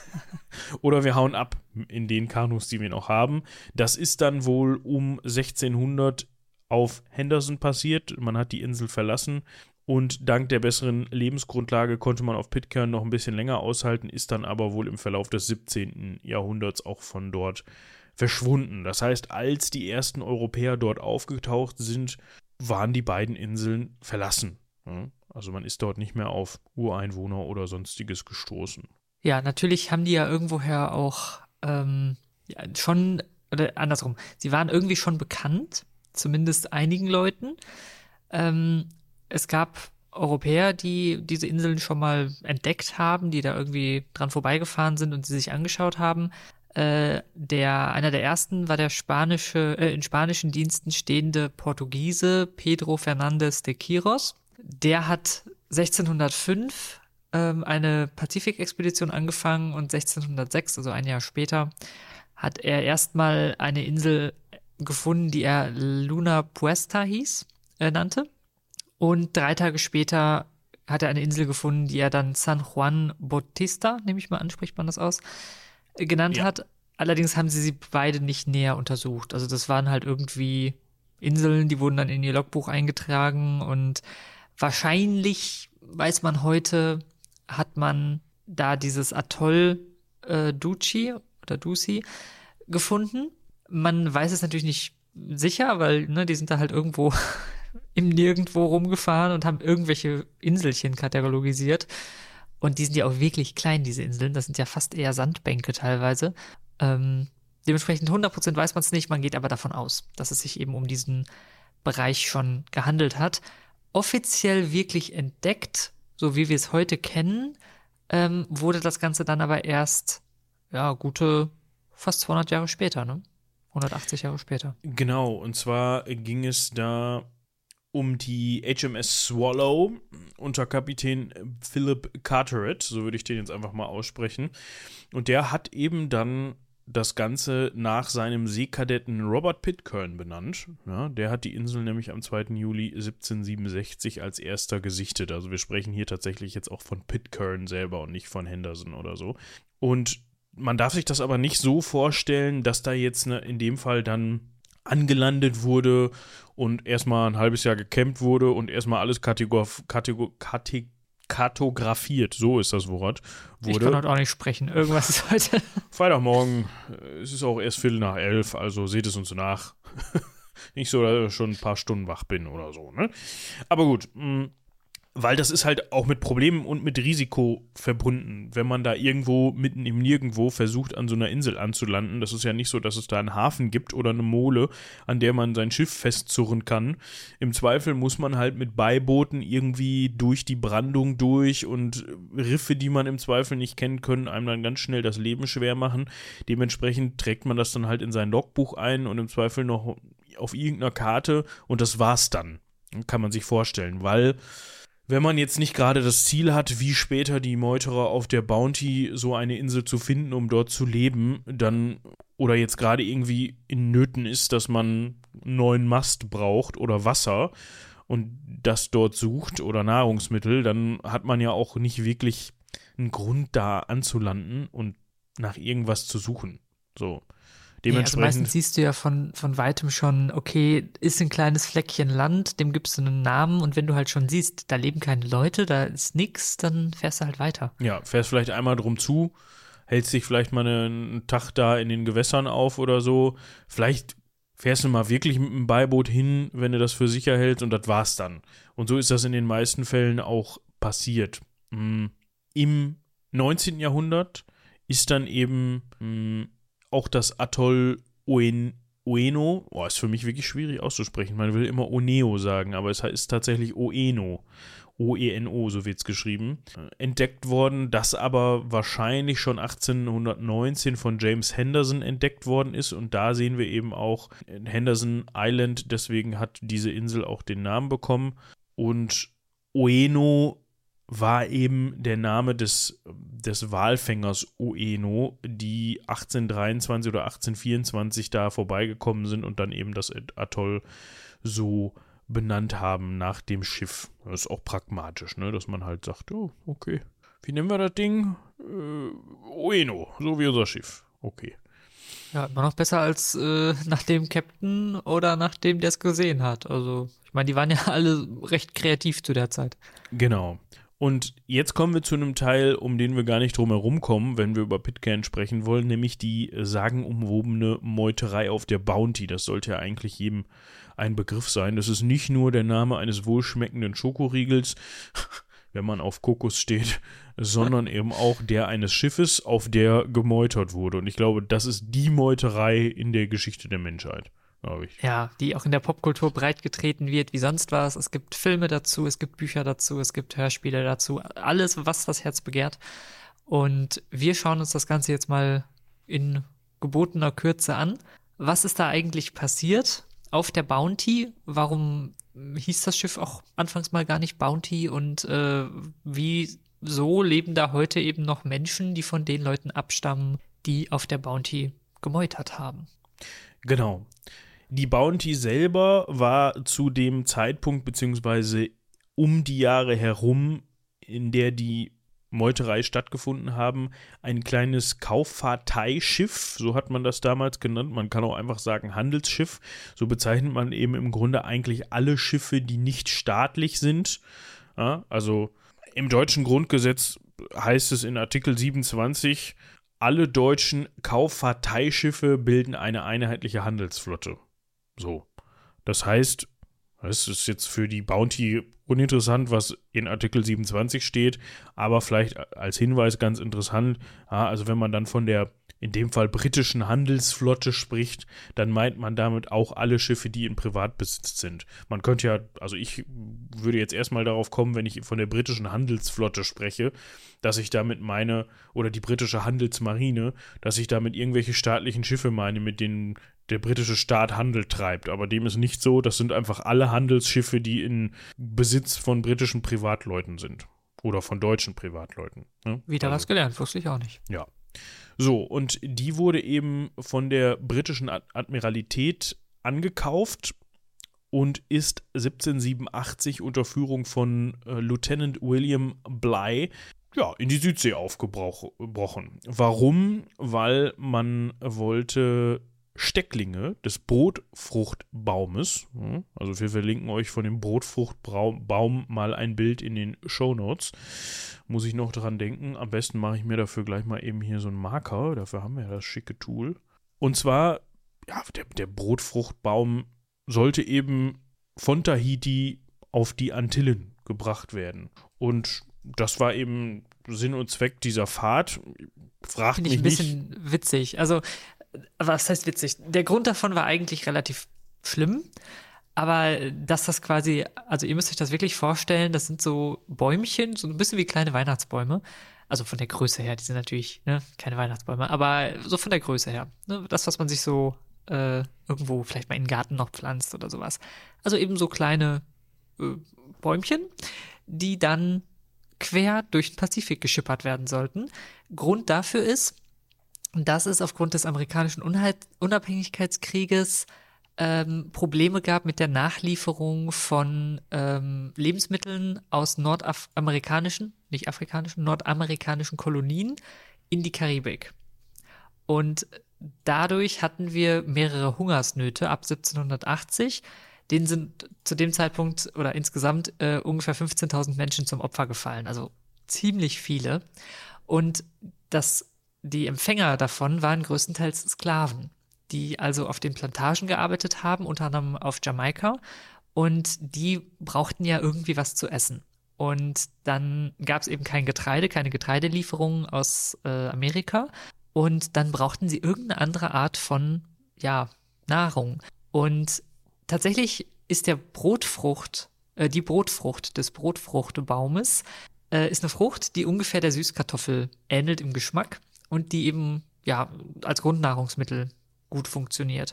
oder wir hauen ab in den Kanus, die wir noch haben. Das ist dann wohl um sechzehnhundert auf Henderson passiert. Man hat die Insel verlassen und dank der besseren Lebensgrundlage konnte man auf Pitcairn noch ein bisschen länger aushalten, ist dann aber wohl im Verlauf des siebzehnten Jahrhunderts auch von dort verschwunden. Das heißt, als die ersten Europäer dort aufgetaucht sind, waren die beiden Inseln verlassen. Also man ist dort nicht mehr auf Ureinwohner oder sonstiges gestoßen. Ja, natürlich haben die ja irgendwoher auch ähm, ja, schon, oder andersrum, sie waren irgendwie schon bekannt, zumindest einigen Leuten. Ähm, es gab Europäer, die diese Inseln schon mal entdeckt haben, die da irgendwie dran vorbeigefahren sind und sie sich angeschaut haben. Äh, der, einer der ersten war der spanische, äh, in spanischen Diensten stehende Portugiese Pedro Fernández de Quirós. Der hat sechzehnhundertfünf eine Pazifikexpedition angefangen und sechzehnhundertsechs, also ein Jahr später, hat er erstmal eine Insel gefunden, die er Luna Puesta hieß, äh, nannte. Und drei Tage später hat er eine Insel gefunden, die er dann San Juan Bautista, nehme ich mal an, spricht man das aus, äh, genannt ja. hat. Allerdings haben sie sie beide nicht näher untersucht. Also das waren halt irgendwie Inseln, die wurden dann in ihr Logbuch eingetragen und wahrscheinlich, weiß man heute, hat man da dieses Atoll äh, Duci oder Duci gefunden. Man weiß es natürlich nicht sicher, weil ne, die sind da halt irgendwo im Nirgendwo rumgefahren und haben irgendwelche Inselchen katalogisiert. Und die sind ja auch wirklich klein, diese Inseln. Das sind ja fast eher Sandbänke teilweise. Ähm, dementsprechend hundert Prozent weiß man es nicht. Man geht aber davon aus, dass es sich eben um diesen Bereich schon gehandelt hat. Offiziell wirklich entdeckt, so wie wir es heute kennen, ähm, wurde das Ganze dann aber erst, ja, gute fast zweihundert Jahre später, ne? hundertachtzig Jahre später. Genau, und zwar ging es da um die H M S Swallow unter Kapitän Philip Carteret, so würde ich den jetzt einfach mal aussprechen. Und der hat eben dann das Ganze nach seinem Seekadetten Robert Pitcairn benannt. Ja, der hat die Insel nämlich am zweiten Juli siebzehnhundertsiebenundsechzig als erster gesichtet. Also wir sprechen hier tatsächlich jetzt auch von Pitcairn selber und nicht von Henderson oder so. Und man darf sich das aber nicht so vorstellen, dass da jetzt ne, in dem Fall dann angelandet wurde und erstmal ein halbes Jahr gecampt wurde und erstmal alles kategor- kategor- kategor- kartografiert, so ist das Wort, wurde. Ich kann heute auch nicht sprechen, irgendwas ist heute. Freitagmorgen, es ist auch erst Viertel nach elf, also seht es uns nach. Nicht so, dass ich schon ein paar Stunden wach bin oder so, ne? Aber gut, mh, weil das ist halt auch mit Problemen und mit Risiko verbunden, wenn man da irgendwo mitten im Nirgendwo versucht, an so einer Insel anzulanden. Das ist ja nicht so, dass es da einen Hafen gibt oder eine Mole, an der man sein Schiff festzurren kann. Im Zweifel muss man halt mit Beibooten irgendwie durch die Brandung durch und Riffe, die man im Zweifel nicht kennt, können einem dann ganz schnell das Leben schwer machen. Dementsprechend trägt man das dann halt in sein Logbuch ein und im Zweifel noch auf irgendeiner Karte und das war's dann. Kann man sich vorstellen, weil wenn man jetzt nicht gerade das Ziel hat, wie später die Meuterer auf der Bounty so eine Insel zu finden, um dort zu leben, dann oder jetzt gerade irgendwie in Nöten ist, dass man einen neuen Mast braucht oder Wasser und das dort sucht oder Nahrungsmittel, dann hat man ja auch nicht wirklich einen Grund da anzulanden und nach irgendwas zu suchen. So. Nee, also meistens siehst du ja von, von weitem schon, okay, ist ein kleines Fleckchen Land, dem gibst du einen Namen und wenn du halt schon siehst, da leben keine Leute, da ist nix, dann fährst du halt weiter. Ja, fährst vielleicht einmal drum zu, hältst dich vielleicht mal einen Tag da in den Gewässern auf oder so, vielleicht fährst du mal wirklich mit dem Beiboot hin, wenn du das für sicher hältst und das war's dann. Und so ist das in den meisten Fällen auch passiert. Im neunzehnten Jahrhundert ist dann eben auch das Atoll Oen, Oeno, oh, ist für mich wirklich schwierig auszusprechen, man will immer Oneo sagen, aber es ist tatsächlich Oeno, O E N O, so wird es geschrieben, entdeckt worden, das aber wahrscheinlich schon achtzehnhundertneunzehn von James Henderson entdeckt worden ist und da sehen wir eben auch Henderson Island, deswegen hat diese Insel auch den Namen bekommen und Oeno war eben der Name des, des Walfängers Oeno, die achtzehnhundertdreiundzwanzig oder achtzehnhundertvierundzwanzig da vorbeigekommen sind und dann eben das Atoll so benannt haben nach dem Schiff. Das ist auch pragmatisch, ne, dass man halt sagt, oh, okay, wie nennen wir das Ding? Äh, Oeno, so wie unser Schiff. Okay. Ja, immer noch besser als äh, nach dem Captain oder nach dem, der es gesehen hat. Also, ich meine, die waren ja alle recht kreativ zu der Zeit. Genau. Und jetzt kommen wir zu einem Teil, um den wir gar nicht drum herum kommen, wenn wir über Pitcairn sprechen wollen, nämlich die sagenumwobene Meuterei auf der Bounty. Das sollte ja eigentlich jedem ein Begriff sein. Das ist nicht nur der Name eines wohlschmeckenden Schokoriegels, wenn man auf Kokos steht, sondern eben auch der eines Schiffes, auf der gemeutert wurde. Und ich glaube, das ist die Meuterei in der Geschichte der Menschheit. Ich. Ja, die auch in der Popkultur breitgetreten wird, wie sonst was. Es gibt Filme dazu, es gibt Bücher dazu, es gibt Hörspiele dazu, alles, was das Herz begehrt. Und wir schauen uns das Ganze jetzt mal in gebotener Kürze an. Was ist da eigentlich passiert auf der Bounty? Warum hieß das Schiff auch anfangs mal gar nicht Bounty? Und äh, wieso leben da heute eben noch Menschen, die von den Leuten abstammen, die auf der Bounty gemeutert haben? Genau. Die Bounty selber war zu dem Zeitpunkt beziehungsweise um die Jahre herum, in der die Meuterei stattgefunden haben, ein kleines Kauffahrteischiff, so hat man das damals genannt, man kann auch einfach sagen Handelsschiff, so bezeichnet man eben im Grunde eigentlich alle Schiffe, die nicht staatlich sind, ja, also im deutschen Grundgesetz heißt es in Artikel siebenundzwanzig, alle deutschen Kauffahrteischiffe bilden eine einheitliche Handelsflotte. So, das heißt, es ist jetzt für die Bounty uninteressant, was in Artikel siebenundzwanzig steht, aber vielleicht als Hinweis ganz interessant, ja, also wenn man dann von der in dem Fall britischen Handelsflotte spricht, dann meint man damit auch alle Schiffe, die in Privatbesitz sind. Man könnte ja, also ich würde jetzt erstmal darauf kommen, wenn ich von der britischen Handelsflotte spreche, dass ich damit meine, oder die britische Handelsmarine, dass ich damit irgendwelche staatlichen Schiffe meine, mit denen der britische Staat Handel treibt. Aber dem ist nicht so, das sind einfach alle Handelsschiffe, die in Besitz von britischen Privatleuten sind. Oder von deutschen Privatleuten. Ne? Wieder also, was gelernt, wusste ich auch nicht. Ja. So, und die wurde eben von der britischen Admiralität angekauft und ist siebzehnhundertsiebenundachtzig unter Führung von äh, Lieutenant William Bligh ja, in die Südsee aufgebrochen. Warum? Weil man wollte Stecklinge des Brotfruchtbaumes, also wir verlinken euch von dem Brotfruchtbaum mal ein Bild in den Shownotes, muss ich noch dran denken, am besten mache ich mir dafür gleich mal eben hier so einen Marker, dafür haben wir ja das schicke Tool. Und zwar, ja, der, der Brotfruchtbaum sollte eben von Tahiti auf die Antillen gebracht werden. Und das war eben Sinn und Zweck dieser Fahrt. Fragt Finde mich ich ein bisschen nicht. witzig. Also, was heißt witzig? Der Grund davon war eigentlich relativ schlimm, aber dass das quasi, also ihr müsst euch das wirklich vorstellen, das sind so Bäumchen, so ein bisschen wie kleine Weihnachtsbäume. Also von der Größe her, die sind natürlich ne, keine Weihnachtsbäume, aber so von der Größe her. Ne, das, was man sich so äh, irgendwo vielleicht mal in den Garten noch pflanzt oder sowas. Also eben so kleine äh, Bäumchen, die dann quer durch den Pazifik geschippert werden sollten. Grund dafür ist, dass es aufgrund des amerikanischen Unheit- Unabhängigkeitskrieges ähm, Probleme gab mit der Nachlieferung von ähm, Lebensmitteln aus nordamerikanischen, nicht afrikanischen, nordamerikanischen Kolonien in die Karibik. Und dadurch hatten wir mehrere Hungersnöte ab siebzehnhundertachtzig. Denen sind zu dem Zeitpunkt oder insgesamt äh, ungefähr fünfzehntausend Menschen zum Opfer gefallen, also ziemlich viele. Und das, die Empfänger davon waren größtenteils Sklaven, die also auf den Plantagen gearbeitet haben, unter anderem auf Jamaika. Und die brauchten ja irgendwie was zu essen. Und dann gab es eben kein Getreide, keine Getreidelieferungen aus äh, Amerika. Und dann brauchten sie irgendeine andere Art von, ja, Nahrung. Und tatsächlich ist der Brotfrucht, äh, die Brotfrucht des Brotfruchtbaumes, äh, ist eine Frucht, die ungefähr der Süßkartoffel ähnelt im Geschmack und die eben, ja, als Grundnahrungsmittel gut funktioniert.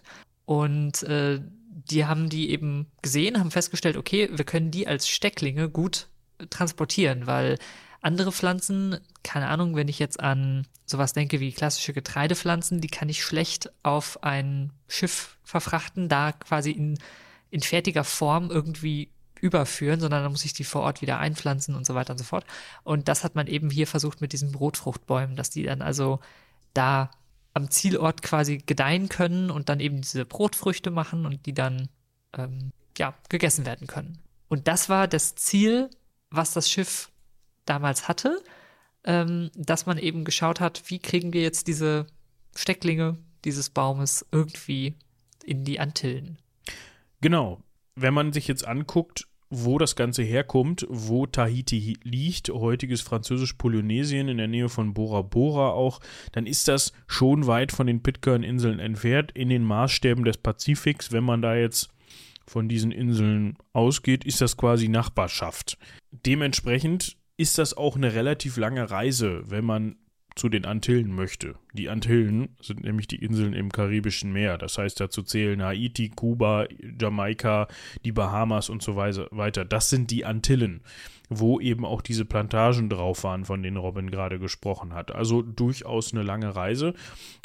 Und äh, die haben die eben gesehen, haben festgestellt, okay, wir können die als Stecklinge gut transportieren, weil andere Pflanzen, keine Ahnung, wenn ich jetzt an sowas denke wie klassische Getreidepflanzen, die kann ich schlecht auf ein Schiff verfrachten, da quasi in, in fertiger Form irgendwie überführen, sondern dann muss ich die vor Ort wieder einpflanzen und so weiter und so fort. Und das hat man eben hier versucht mit diesen Brotfruchtbäumen, dass die dann also da am Zielort quasi gedeihen können und dann eben diese Brotfrüchte machen und die dann ähm, ja gegessen werden können. Und das war das Ziel, was das Schiff damals hatte, ähm, dass man eben geschaut hat, wie kriegen wir jetzt diese Stecklinge dieses Baumes irgendwie in die Antillen. Genau. Wenn man sich jetzt anguckt, wo das Ganze herkommt, wo Tahiti liegt, heutiges Französisch-Polynesien in der Nähe von Bora Bora auch, dann ist das schon weit von den Pitcairn-Inseln entfernt in den Maßstäben des Pazifiks. Wenn man da jetzt von diesen Inseln ausgeht, ist das quasi Nachbarschaft. Dementsprechend ist das auch eine relativ lange Reise, wenn man zu den Antillen möchte. Die Antillen sind nämlich die Inseln im Karibischen Meer. Das heißt, dazu zählen Haiti, Kuba, Jamaika, die Bahamas und so weiter. Das sind die Antillen, wo eben auch diese Plantagen drauf waren, von denen Robin gerade gesprochen hat. Also durchaus eine lange Reise.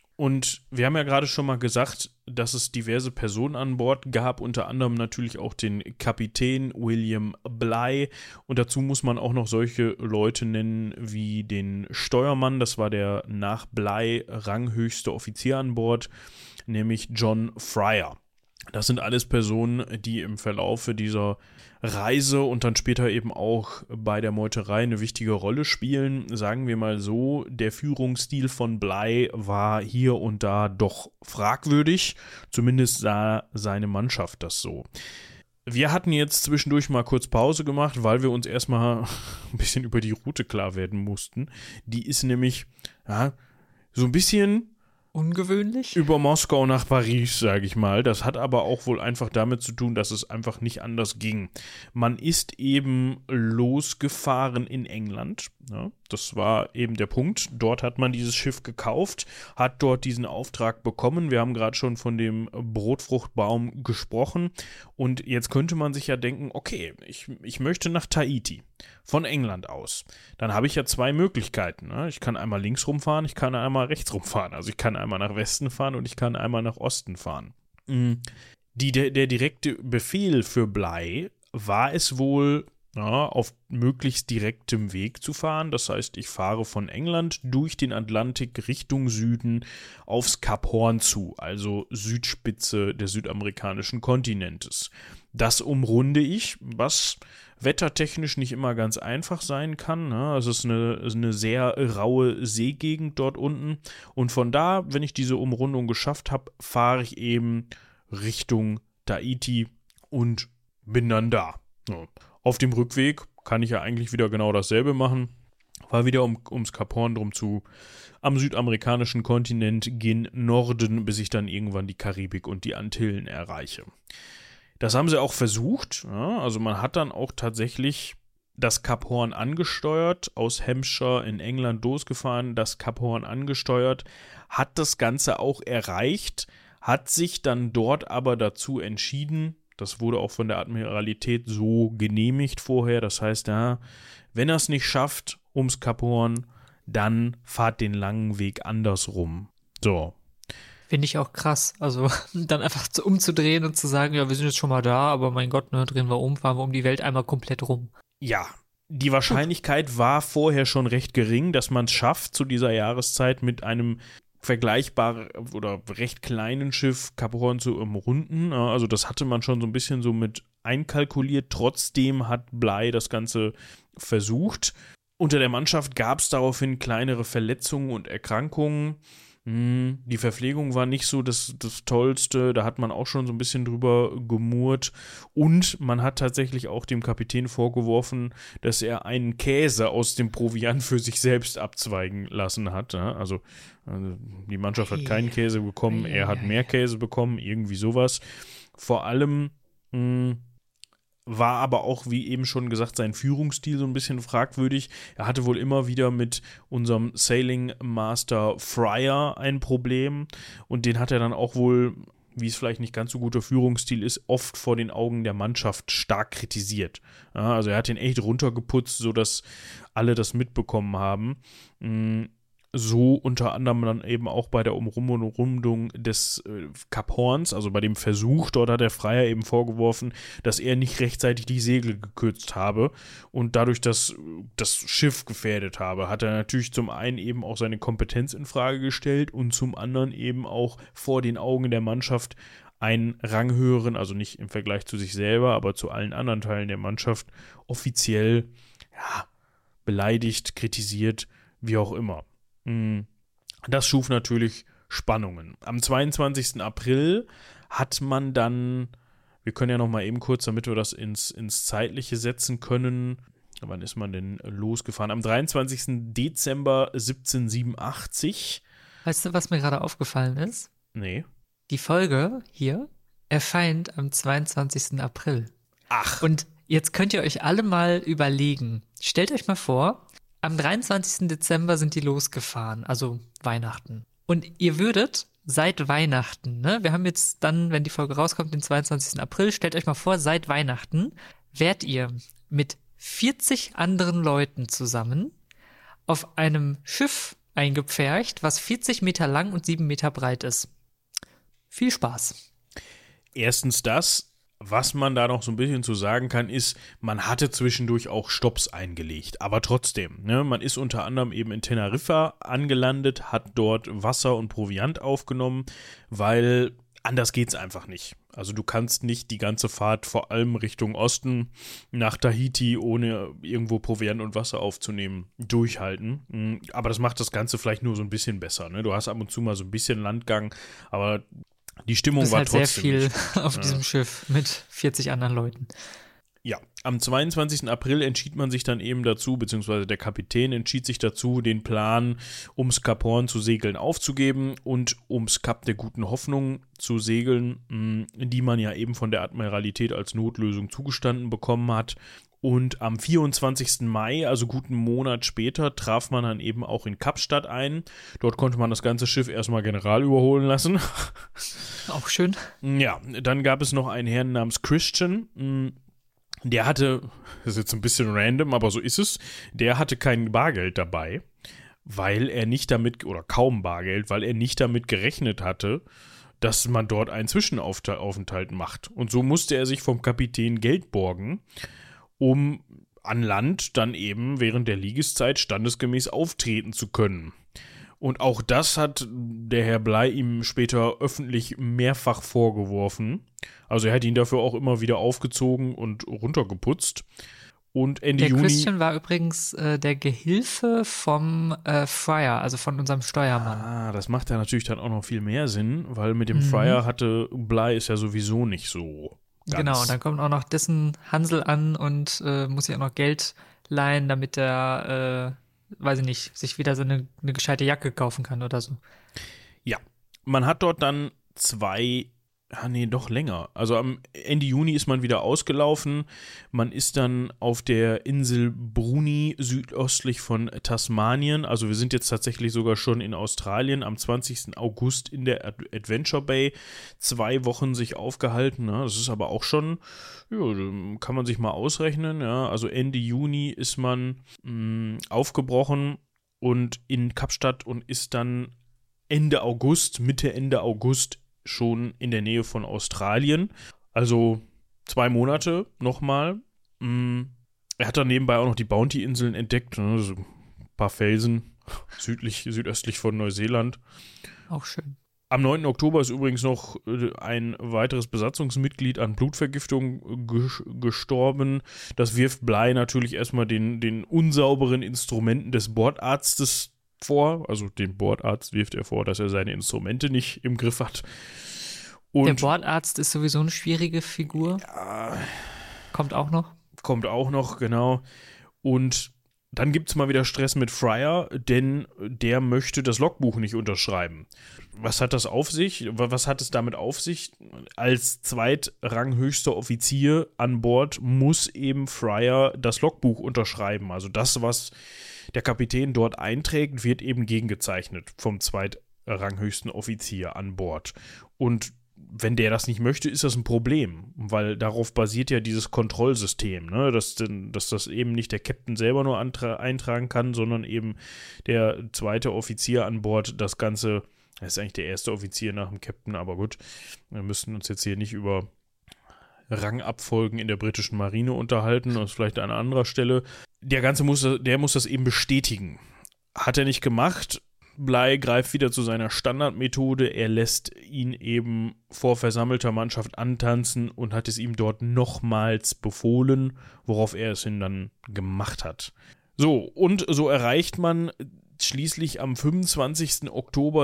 Und wir haben ja gerade schon mal gesagt, dass es diverse Personen an Bord gab, unter anderem natürlich auch den Kapitän William Bligh. Und dazu muss man auch noch solche Leute nennen wie den Steuermann, das war der nach Bligh ranghöchste Offizier an Bord, nämlich John Fryer. Das sind alles Personen, die im Verlaufe dieser Reise und dann später eben auch bei der Meuterei eine wichtige Rolle spielen. Sagen wir mal so, der Führungsstil von Bligh war hier und da doch fragwürdig. Zumindest sah seine Mannschaft das so. Wir hatten jetzt zwischendurch mal kurz Pause gemacht, weil wir uns erstmal ein bisschen über die Route klar werden mussten. Die ist nämlich ja, so ein bisschen ungewöhnlich? Über Moskau nach Paris, sage ich mal. Das hat aber auch wohl einfach damit zu tun, dass es einfach nicht anders ging. Man ist eben losgefahren in England. Ja, das war eben der Punkt. Dort hat man dieses Schiff gekauft, hat dort diesen Auftrag bekommen. Wir haben gerade schon von dem Brotfruchtbaum gesprochen. Und jetzt könnte man sich ja denken, okay, ich, ich möchte nach Tahiti. Von England aus. Dann habe ich ja zwei Möglichkeiten. Ne? Ich kann einmal links rumfahren, ich kann einmal rechts rumfahren. Also ich kann einmal nach Westen fahren und ich kann einmal nach Osten fahren. Die, der, der direkte Befehl für Bligh war es wohl, ja, auf möglichst direktem Weg zu fahren. Das heißt, ich fahre von England durch den Atlantik Richtung Süden aufs Kap Horn zu, also Südspitze des südamerikanischen Kontinentes. Das umrunde ich, was wettertechnisch nicht immer ganz einfach sein kann. Ne? Es ist eine, eine sehr raue Seegegend dort unten. Und von da, wenn ich diese Umrundung geschafft habe, fahre ich eben Richtung Tahiti und bin dann da. Ja. Auf dem Rückweg kann ich ja eigentlich wieder genau dasselbe machen. War wieder um, ums Kap Horn drum zu am südamerikanischen Kontinent gen Norden, bis ich dann irgendwann die Karibik und die Antillen erreiche. Das haben sie auch versucht. Ja, also man hat dann auch tatsächlich das Kap Horn angesteuert, aus Hampshire in England losgefahren, das Kap Horn angesteuert, hat das Ganze auch erreicht, hat sich dann dort aber dazu entschieden, das wurde auch von der Admiralität so genehmigt vorher, das heißt, ja, wenn er es nicht schafft ums Kap Horn, dann fahrt den langen Weg andersrum. So. Finde ich auch krass. Also dann einfach zu, umzudrehen und zu sagen, ja, wir sind jetzt schon mal da, aber mein Gott, ne, drehen wir um, fahren wir um die Welt einmal komplett rum. Ja, die Wahrscheinlichkeit war vorher schon recht gering, dass man es schafft, zu dieser Jahreszeit mit einem vergleichbar oder recht kleinen Schiff Kap Horn zu umrunden. Also das hatte man schon so ein bisschen so mit einkalkuliert. Trotzdem hat Bligh das Ganze versucht. Unter der Mannschaft gab es daraufhin kleinere Verletzungen und Erkrankungen. Hm, die Verpflegung war nicht so das, das Tollste, da hat man auch schon so ein bisschen drüber gemurrt. Und man hat tatsächlich auch dem Kapitän vorgeworfen, dass er einen Käse aus dem Proviant für sich selbst abzweigen lassen hat. Also, also die Mannschaft hat keinen Käse bekommen, er hat mehr Käse bekommen, irgendwie sowas. Vor allem mh, war aber auch, wie eben schon gesagt, sein Führungsstil so ein bisschen fragwürdig. Er hatte wohl immer wieder mit unserem Sailing Master Fryer ein Problem und den hat er dann auch wohl, wie es vielleicht nicht ganz so guter Führungsstil ist, oft vor den Augen der Mannschaft stark kritisiert. Ja, also er hat den echt runtergeputzt, sodass alle das mitbekommen haben. So unter anderem dann eben auch bei der Umrundung des äh, Kap Horns, also bei dem Versuch, dort hat der Fryer eben vorgeworfen, dass er nicht rechtzeitig die Segel gekürzt habe und dadurch das, das Schiff gefährdet habe. Hat er natürlich zum einen eben auch seine Kompetenz in Frage gestellt und zum anderen eben auch vor den Augen der Mannschaft einen ranghöheren, also nicht im Vergleich zu sich selber, aber zu allen anderen Teilen der Mannschaft offiziell ja, beleidigt, kritisiert, wie auch immer. Das schuf natürlich Spannungen. Am zweiundzwanzigsten April hat man dann, wir können ja noch mal eben kurz, damit wir das ins, ins Zeitliche setzen können, wann ist man denn losgefahren? Am dreiundzwanzigsten Dezember siebzehnhundertsiebenundachtzig. Weißt du, was mir gerade aufgefallen ist? Nee. Die Folge hier erscheint am zweiundzwanzigsten April. Ach. Und jetzt könnt ihr euch alle mal überlegen, stellt euch mal vor, am dreiundzwanzigsten Dezember sind die losgefahren, also Weihnachten. Und ihr würdet seit Weihnachten, ne, wir haben jetzt dann, wenn die Folge rauskommt, den zweiundzwanzigsten April, stellt euch mal vor, seit Weihnachten wärt ihr mit vierzig anderen Leuten zusammen auf einem Schiff eingepfercht, was vierzig Meter lang und sieben Meter breit ist. Viel Spaß. Erstens das. Was man da noch so ein bisschen zu sagen kann, ist, man hatte zwischendurch auch Stopps eingelegt, aber trotzdem, ne, man ist unter anderem eben in Teneriffa angelandet, hat dort Wasser und Proviant aufgenommen, weil anders geht's einfach nicht. Also du kannst nicht die ganze Fahrt vor allem Richtung Osten nach Tahiti, ohne irgendwo Proviant und Wasser aufzunehmen, durchhalten. Aber das macht das Ganze vielleicht nur so ein bisschen besser, ne? Du hast ab und zu mal so ein bisschen Landgang, aber die Stimmung das ist war halt trotzdem sehr viel nicht gut, auf ja. diesem Schiff mit vierzig anderen Leuten. Ja, am zweiundzwanzigsten April entschied man sich dann eben dazu, beziehungsweise der Kapitän entschied sich dazu, den Plan, ums Kap Horn zu segeln aufzugeben und ums Kap der Guten Hoffnung zu segeln, die man ja eben von der Admiralität als Notlösung zugestanden bekommen hat. Und am vierundzwanzigsten Mai, also guten Monat später, traf man dann eben auch in Kapstadt ein. Dort konnte man das ganze Schiff erstmal general überholen lassen. Auch schön. Ja, dann gab es noch einen Herrn namens Christian. Der hatte, das ist jetzt ein bisschen random, aber so ist es, der hatte kein Bargeld dabei, weil er nicht damit, oder kaum Bargeld, weil er nicht damit gerechnet hatte, dass man dort einen Zwischenaufenthalt macht. Und so musste er sich vom Kapitän Geld borgen, um an Land dann eben während der Liegeszeit standesgemäß auftreten zu können. Und auch das hat der Herr Bligh ihm später öffentlich mehrfach vorgeworfen. Also er hat ihn dafür auch immer wieder aufgezogen und runtergeputzt. Und Ende der Juni... Der Christian war übrigens äh, der Gehilfe vom äh, Fryer, also von unserem Steuermann. Ah, das macht ja natürlich dann auch noch viel mehr Sinn, weil mit dem mhm. Fryer hatte Bligh es ja sowieso nicht so Ganz. Genau, dann kommt auch noch dessen Hansel an und äh, muss sich auch noch Geld leihen, damit er, äh, weiß ich nicht, sich wieder so eine, eine gescheite Jacke kaufen kann oder so. Ja, man hat dort dann zwei, ah nee, doch länger. Also am Ende Juni ist man wieder ausgelaufen. Man ist dann auf der Insel Bruni südöstlich von Tasmanien. Also wir sind jetzt tatsächlich sogar schon in Australien am zwanzigsten August in der Ad- Adventure Bay. Zwei Wochen sich aufgehalten. Ne? Das ist aber auch schon, ja, kann man sich mal ausrechnen. Ja? Also Ende Juni ist man mh, aufgebrochen und in Kapstadt und ist dann Ende August, Mitte, Ende August schon in der Nähe von Australien. Also zwei Monate nochmal. Er hat dann nebenbei auch noch die Bounty-Inseln entdeckt. Ne? So ein paar Felsen südlich, südöstlich von Neuseeland. Auch schön. Am neunten Oktober ist übrigens noch ein weiteres Besatzungsmitglied an Blutvergiftung ges- gestorben. Das wirft Bligh natürlich erstmal den, den unsauberen Instrumenten des Bordarztes vor, also dem Bordarzt wirft er vor, dass er seine Instrumente nicht im Griff hat. Und der Bordarzt ist sowieso eine schwierige Figur. Ja, kommt auch noch. Kommt auch noch, genau. Und dann gibt es mal wieder Stress mit Fryer, denn der möchte das Logbuch nicht unterschreiben. Was hat das auf sich? Was hat es damit auf sich? Als zweitranghöchster Offizier an Bord muss eben Fryer das Logbuch unterschreiben. Also das, was der Kapitän dort einträgt, wird eben gegengezeichnet vom zweitranghöchsten Offizier an Bord. Und wenn der das nicht möchte, ist das ein Problem, weil darauf basiert ja dieses Kontrollsystem, ne? dass, dass das eben nicht der Captain selber nur antra- eintragen kann, sondern eben der zweite Offizier an Bord das Ganze, das ist eigentlich der erste Offizier nach dem Captain, aber gut, wir müssen uns jetzt hier nicht über Rangabfolgen in der britischen Marine unterhalten, das ist vielleicht an anderer Stelle. Der Ganze muss, der muss das eben bestätigen. Hat er nicht gemacht. Bligh greift wieder zu seiner Standardmethode. Er lässt ihn eben vor versammelter Mannschaft antanzen und hat es ihm dort nochmals befohlen, worauf er es hin dann gemacht hat. So, und so erreicht man schließlich am fünfundzwanzigsten Oktober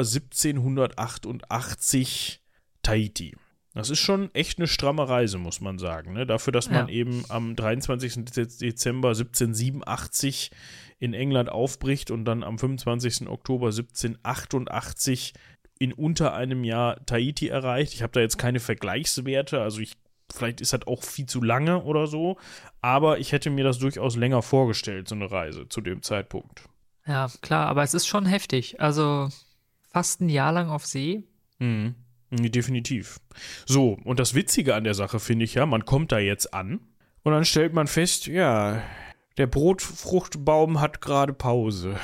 siebzehnhundertachtundachtzig Tahiti. Das ist schon echt eine stramme Reise, muss man sagen. Ne? Dafür, dass man Ja. eben am dreiundzwanzigsten Dezember siebzehnhundertsiebenundachtzig in England aufbricht und dann am fünfundzwanzigsten Oktober siebzehnhundertachtundachtzig in unter einem Jahr Tahiti erreicht. Ich habe da jetzt keine Vergleichswerte, also ich, vielleicht ist das auch viel zu lange oder so, aber ich hätte mir das durchaus länger vorgestellt, so eine Reise zu dem Zeitpunkt. Ja, klar, aber es ist schon heftig. Also fast ein Jahr lang auf See. Mhm. Definitiv. So, und das Witzige an der Sache finde ich ja, man kommt da jetzt an und dann stellt man fest, ja, der Brotfruchtbaum hat gerade Pause.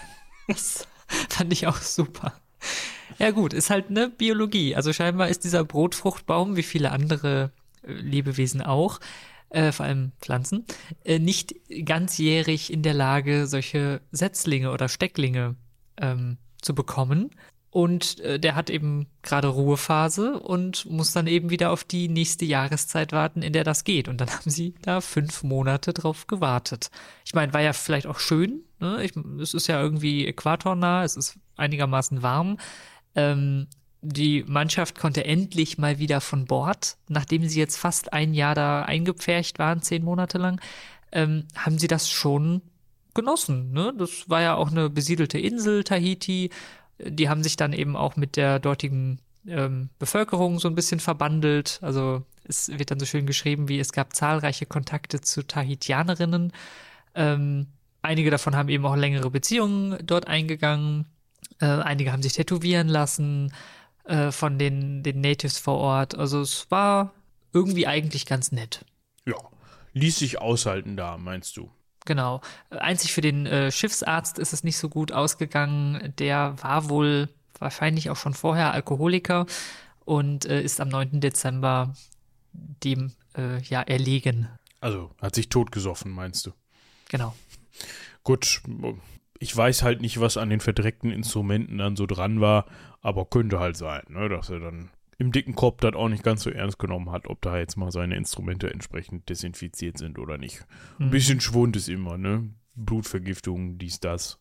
Das fand ich auch super. Ja gut, ist halt eine Biologie. Also scheinbar ist dieser Brotfruchtbaum, wie viele andere äh, Lebewesen auch, äh, vor allem Pflanzen, äh, nicht ganzjährig in der Lage, solche Setzlinge oder Stecklinge ähm, zu bekommen. Und äh, der hat eben gerade Ruhephase und muss dann eben wieder auf die nächste Jahreszeit warten, in der das geht. Und dann haben sie da fünf Monate drauf gewartet. Ich meine, war ja vielleicht auch schön. Ne? Ich, es ist ja irgendwie äquatornah, es ist einigermaßen warm. Ähm, die Mannschaft konnte endlich mal wieder von Bord, nachdem sie jetzt fast ein Jahr da eingepfercht waren, zehn Monate lang, ähm, haben sie das schon genossen. Ne? Das war ja auch eine besiedelte Insel, Tahiti. Die haben sich dann eben auch mit der dortigen ähm, Bevölkerung so ein bisschen verbandelt. Also es wird dann so schön geschrieben, wie es gab zahlreiche Kontakte zu Tahitianerinnen. Ähm, einige davon haben eben auch längere Beziehungen dort eingegangen. Äh, einige haben sich tätowieren lassen äh, von den, den Natives vor Ort. Also es war irgendwie eigentlich ganz nett. Ja, ließ sich aushalten da, meinst du? Genau. Einzig für den äh, Schiffsarzt ist es nicht so gut ausgegangen. Der war wohl wahrscheinlich auch schon vorher Alkoholiker und äh, ist am neunten Dezember dem äh, ja erlegen. Also, hat sich totgesoffen, meinst du? Genau. Gut, ich weiß halt nicht, was an den verdreckten Instrumenten dann so dran war, aber könnte halt sein, ne, dass er dann im dicken Kopf das auch nicht ganz so ernst genommen hat, ob da jetzt mal seine Instrumente entsprechend desinfiziert sind oder nicht. Ein Mhm. bisschen Schwund ist immer, ne? Blutvergiftung, dies, das.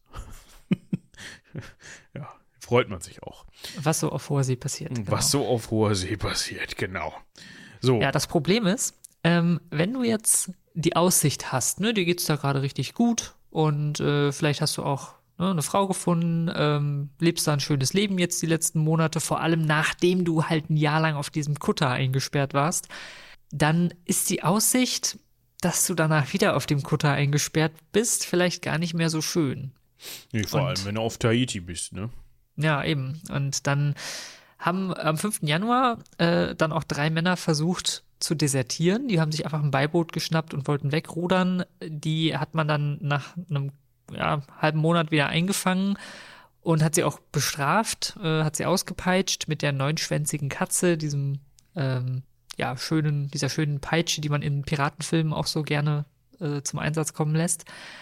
Ja, freut man sich auch. Was so auf hoher See passiert. Was so auf hoher See passiert, genau. So. Ja, das Problem ist, ähm, wenn du jetzt die Aussicht hast, ne, dir geht's da gerade richtig gut und äh, vielleicht hast du auch ne, eine Frau gefunden, ähm, lebst da ein schönes Leben jetzt die letzten Monate, vor allem nachdem du halt ein Jahr lang auf diesem Kutter eingesperrt warst, dann ist die Aussicht, dass du danach wieder auf dem Kutter eingesperrt bist, vielleicht gar nicht mehr so schön. Nee, vor Und- allem, wenn du auf Tahiti bist, ne? Ja, eben. Und dann haben am fünften Januar äh, dann auch drei Männer versucht zu desertieren. Die haben sich einfach ein Beiboot geschnappt und wollten wegrudern. Die hat man dann nach einem ja, halben Monat wieder eingefangen und hat sie auch bestraft, äh, hat sie ausgepeitscht mit der neunschwänzigen Katze, diesem ähm, ja schönen, dieser schönen Peitsche, die man in Piratenfilmen auch so gerne äh, zum Einsatz kommen lässt.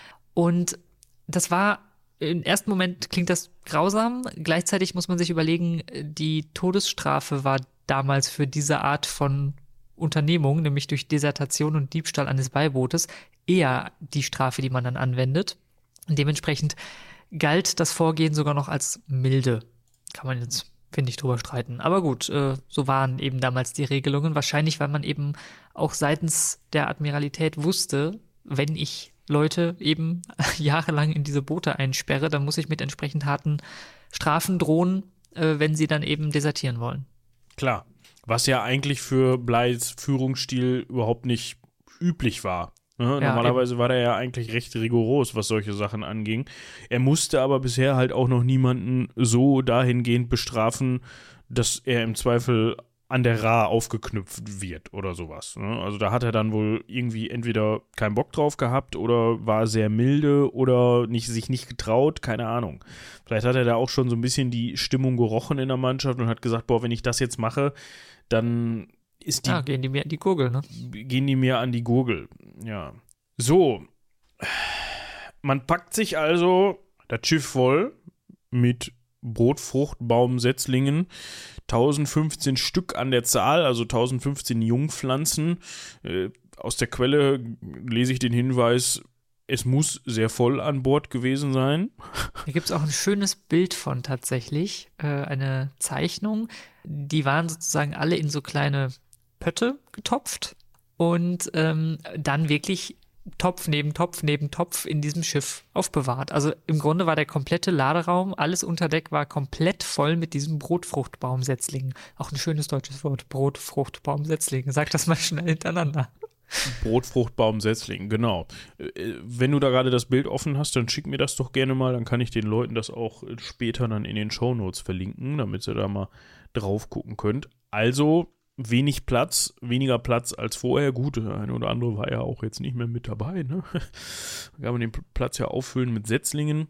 Und das war im ersten Moment klingt das grausam. Gleichzeitig muss man sich überlegen, die Todesstrafe war damals für diese Art von Unternehmung, nämlich durch Desertation und Diebstahl eines Beibootes, eher die Strafe, die man dann anwendet. Und dementsprechend galt das Vorgehen sogar noch als milde. Kann man jetzt, finde ich, drüber streiten. Aber gut, äh, so waren eben damals die Regelungen. Wahrscheinlich, weil man eben auch seitens der Admiralität wusste, wenn ich Leute eben jahrelang in diese Boote einsperre, dann muss ich mit entsprechend harten Strafen drohen, äh, wenn sie dann eben desertieren wollen. Klar. Was ja eigentlich für Bleis Führungsstil überhaupt nicht üblich war. Ne? Ja, Normalerweise eben. War der ja eigentlich recht rigoros, was solche Sachen anging. Er musste aber bisher halt auch noch niemanden so dahingehend bestrafen, dass er im Zweifel an der Ra aufgeknüpft wird oder sowas. Ne? Also da hat er dann wohl irgendwie entweder keinen Bock drauf gehabt oder war sehr milde oder nicht, sich nicht getraut, keine Ahnung. Vielleicht hat er da auch schon so ein bisschen die Stimmung gerochen in der Mannschaft und hat gesagt, boah, wenn ich das jetzt mache, dann ist die... Ja, gehen die mir an die Gurgel, ne? Gehen die mir an die Gurgel, ja. So, man packt sich also das Schiff voll mit Brotfruchtbaumsetzlingen, tausendfünfzehn Stück an der Zahl, also tausendfünfzehn Jungpflanzen. Äh, aus der Quelle lese ich den Hinweis, es muss sehr voll an Bord gewesen sein. Da gibt es auch ein schönes Bild von tatsächlich, äh, eine Zeichnung. Die waren sozusagen alle in so kleine Pötte getopft und ähm, dann wirklich Topf neben Topf neben Topf in diesem Schiff aufbewahrt. Also im Grunde war der komplette Laderaum, alles unter Deck war komplett voll mit diesem Brotfruchtbaumsetzlingen. Auch ein schönes deutsches Wort, Brotfruchtbaumsetzlinge. Sag das mal schnell hintereinander. Brotfruchtbaumsetzling, genau. Wenn du da gerade das Bild offen hast, dann schick mir das doch gerne mal, dann kann ich den Leuten das auch später dann in den Shownotes verlinken, damit ihr da mal drauf gucken könnt. Also wenig Platz, weniger Platz als vorher. Gut, der eine oder andere war ja auch jetzt nicht mehr mit dabei, ne? Da kann man den Platz ja auffüllen mit Setzlingen.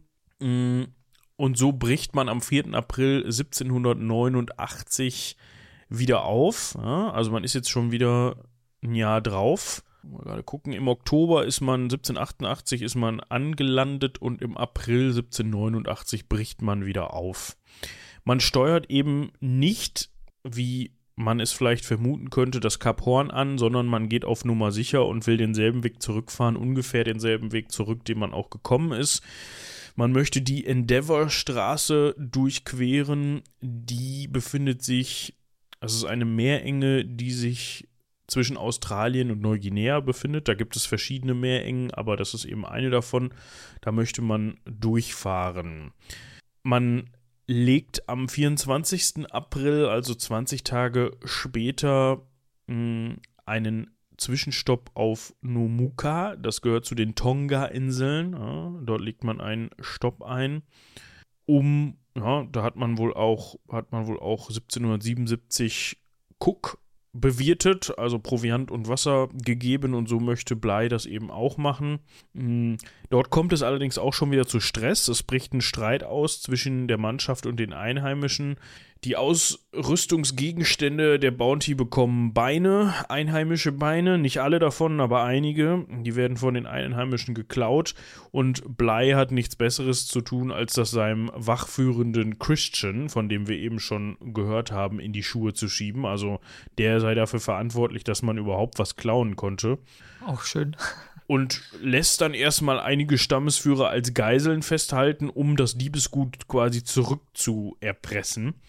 Und so bricht man am vierten April siebzehnhundertneunundachtzig wieder auf. Ja? Also man ist jetzt schon wieder ein Jahr drauf. Mal gerade gucken, im Oktober ist man, siebzehnhundertachtundachtzig ist man angelandet und im April siebzehnhundertneunundachtzig bricht man wieder auf. Man steuert eben nicht, wie man es vielleicht vermuten könnte, das Kap Horn an, sondern man geht auf Nummer sicher und will denselben Weg zurückfahren, ungefähr denselben Weg zurück, den man auch gekommen ist. Man möchte die Endeavour-Straße durchqueren, die befindet sich, das ist eine Meerenge, die sich zwischen Australien und Neuguinea befindet. Da gibt es verschiedene Meerengen, aber das ist eben eine davon. Da möchte man durchfahren. Man legt am vierundzwanzigsten April, also zwanzig Tage später, mh, einen Zwischenstopp auf Nomuka. Das gehört zu den Tonga-Inseln. Ja, dort legt man einen Stopp ein, um, ja, da hat man wohl auch, hat man wohl auch siebzehnhundertsiebenundsiebzig Cook bewirtet, also Proviant und Wasser gegeben, und so möchte Bligh das eben auch machen. Mhm. Dort kommt es allerdings auch schon wieder zu Stress. Es bricht ein Streit aus zwischen der Mannschaft und den Einheimischen. Die Ausrüstungsgegenstände der Bounty bekommen Beine, einheimische Beine, nicht alle davon, aber einige. Die werden von den Einheimischen geklaut und Bligh hat nichts Besseres zu tun, als das seinem wachführenden Christian, von dem wir eben schon gehört haben, in die Schuhe zu schieben. Also der sei dafür verantwortlich, dass man überhaupt was klauen konnte. Auch schön. Und lässt dann erstmal einige Stammesführer als Geiseln festhalten, um das Diebesgut quasi zurückzuerpressen.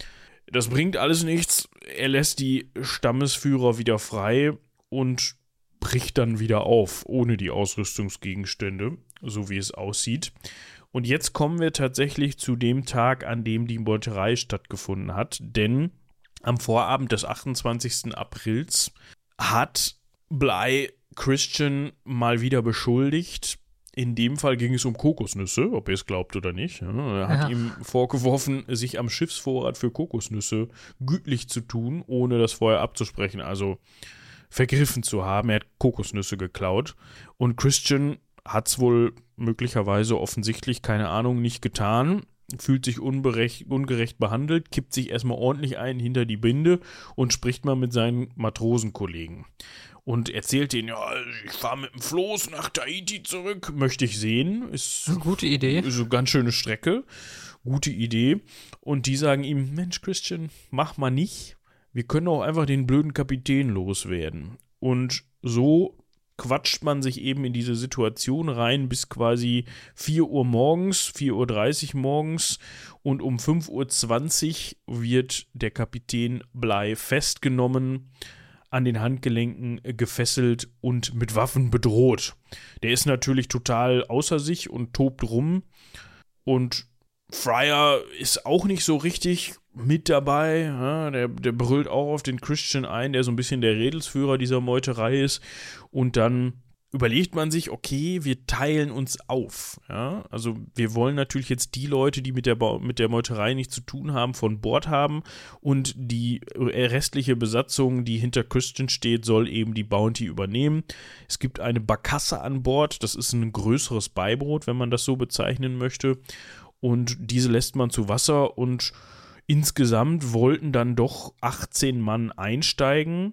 Das bringt alles nichts. Er lässt die Stammesführer wieder frei und bricht dann wieder auf, ohne die Ausrüstungsgegenstände, so wie es aussieht. Und jetzt kommen wir tatsächlich zu dem Tag, an dem die Meuterei stattgefunden hat, denn am Vorabend des achtundzwanzigsten Aprils hat Bligh Christian mal wieder beschuldigt. In dem Fall ging es um Kokosnüsse, ob ihr es glaubt oder nicht. Er hat ja. ihm vorgeworfen, sich am Schiffsvorrat für Kokosnüsse gütlich zu tun, ohne das vorher abzusprechen, also vergriffen zu haben. Er hat Kokosnüsse geklaut und Christian hat es wohl möglicherweise offensichtlich, keine Ahnung, nicht getan, fühlt sich unberecht, ungerecht behandelt, kippt sich erstmal ordentlich ein hinter die Binde und spricht mal mit seinen Matrosenkollegen. Und erzählt ihnen, ja, ich fahre mit dem Floß nach Tahiti zurück, möchte ich sehen. Ist eine gute Idee. Ist eine ganz schöne Strecke, gute Idee. Und die sagen ihm, Mensch Christian, mach mal nicht. Wir können auch einfach den blöden Kapitän loswerden. Und so quatscht man sich eben in diese Situation rein bis quasi vier Uhr morgens, vier Uhr dreißig morgens und um fünf Uhr zwanzig wird der Kapitän Bligh festgenommen, an den Handgelenken gefesselt und mit Waffen bedroht. Der ist natürlich total außer sich und tobt rum und Fryer ist auch nicht so richtig mit dabei, ja, der, der brüllt auch auf den Christian ein, der so ein bisschen der Redelsführer dieser Meuterei ist und dann überlegt man sich, okay, wir teilen uns auf, ja, also wir wollen natürlich jetzt die Leute, die mit der, ba- mit der Meuterei nichts zu tun haben, von Bord haben und die restliche Besatzung, die hinter Christian steht, soll eben die Bounty übernehmen. Es gibt eine Barkasse an Bord, das ist ein größeres Beiboot, wenn man das so bezeichnen möchte, und diese lässt man zu Wasser und insgesamt wollten dann doch achtzehn Mann einsteigen.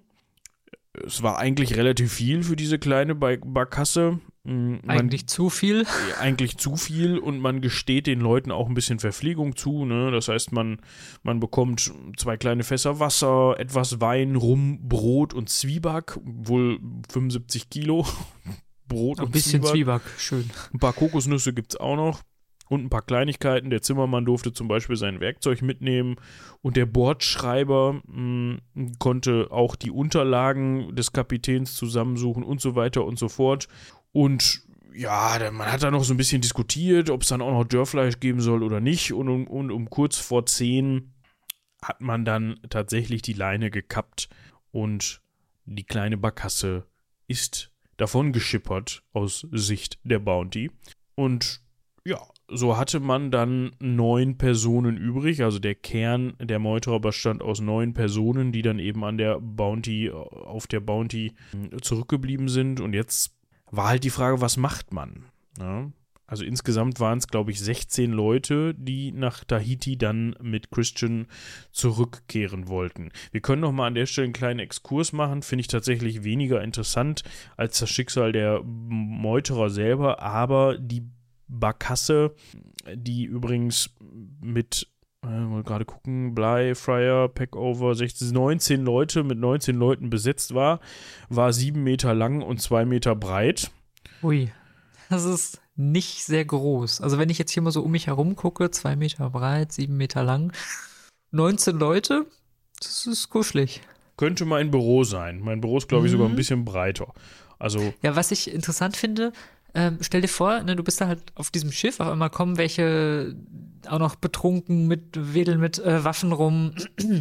Es war eigentlich relativ viel für diese kleine Barkasse. Man, eigentlich zu viel. Eigentlich zu viel und man gesteht den Leuten auch ein bisschen Verpflegung zu. Ne? Das heißt, man, man bekommt zwei kleine Fässer Wasser, etwas Wein, Rum, Brot und Zwieback, wohl fünfundsiebzig Kilo. Brot ein und bisschen Zwieback. Zwieback, schön. Ein paar Kokosnüsse gibt es auch noch. Und ein paar Kleinigkeiten. Der Zimmermann durfte zum Beispiel sein Werkzeug mitnehmen und der Bordschreiber mh, konnte auch die Unterlagen des Kapitäns zusammensuchen und so weiter und so fort. Und ja, man hat da noch so ein bisschen diskutiert, ob es dann auch noch Dörrfleisch geben soll oder nicht. Und um, und um kurz vor zehn hat man dann tatsächlich die Leine gekappt und die kleine Barkasse ist davon geschippert aus Sicht der Bounty. Und ja, so hatte man dann neun Personen übrig, also der Kern der Meuterer bestand aus neun Personen, die dann eben an der Bounty, auf der Bounty zurückgeblieben sind. Und jetzt war halt die Frage, was macht man? Ja, also insgesamt waren es, glaube ich, sechzehn Leute, die nach Tahiti dann mit Christian zurückkehren wollten. Wir können noch mal an der Stelle einen kleinen Exkurs machen, finde ich tatsächlich weniger interessant als das Schicksal der Meuterer selber, aber die Barkasse, die übrigens mit, äh, mal gerade gucken, Bligh, Fryer, Peckover, sechzehn, neunzehn Leute, mit neunzehn Leuten besetzt war, war sieben Meter lang und zwei Meter breit. Ui, das ist nicht sehr groß. Also wenn ich jetzt hier mal so um mich herum gucke, zwei Meter breit, sieben Meter lang, neunzehn Leute, das ist kuschelig. Könnte mein Büro sein. Mein Büro ist, glaube ich, mhm. sogar ein bisschen breiter. Also ja, was ich interessant finde, Ähm, stell dir vor, ne, du bist da halt auf diesem Schiff, auf einmal kommen welche auch noch betrunken mit, wedeln mit äh, Waffen rum,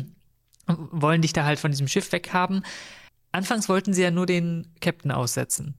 wollen dich da halt von diesem Schiff weghaben. Anfangs wollten sie ja nur den Captain aussetzen.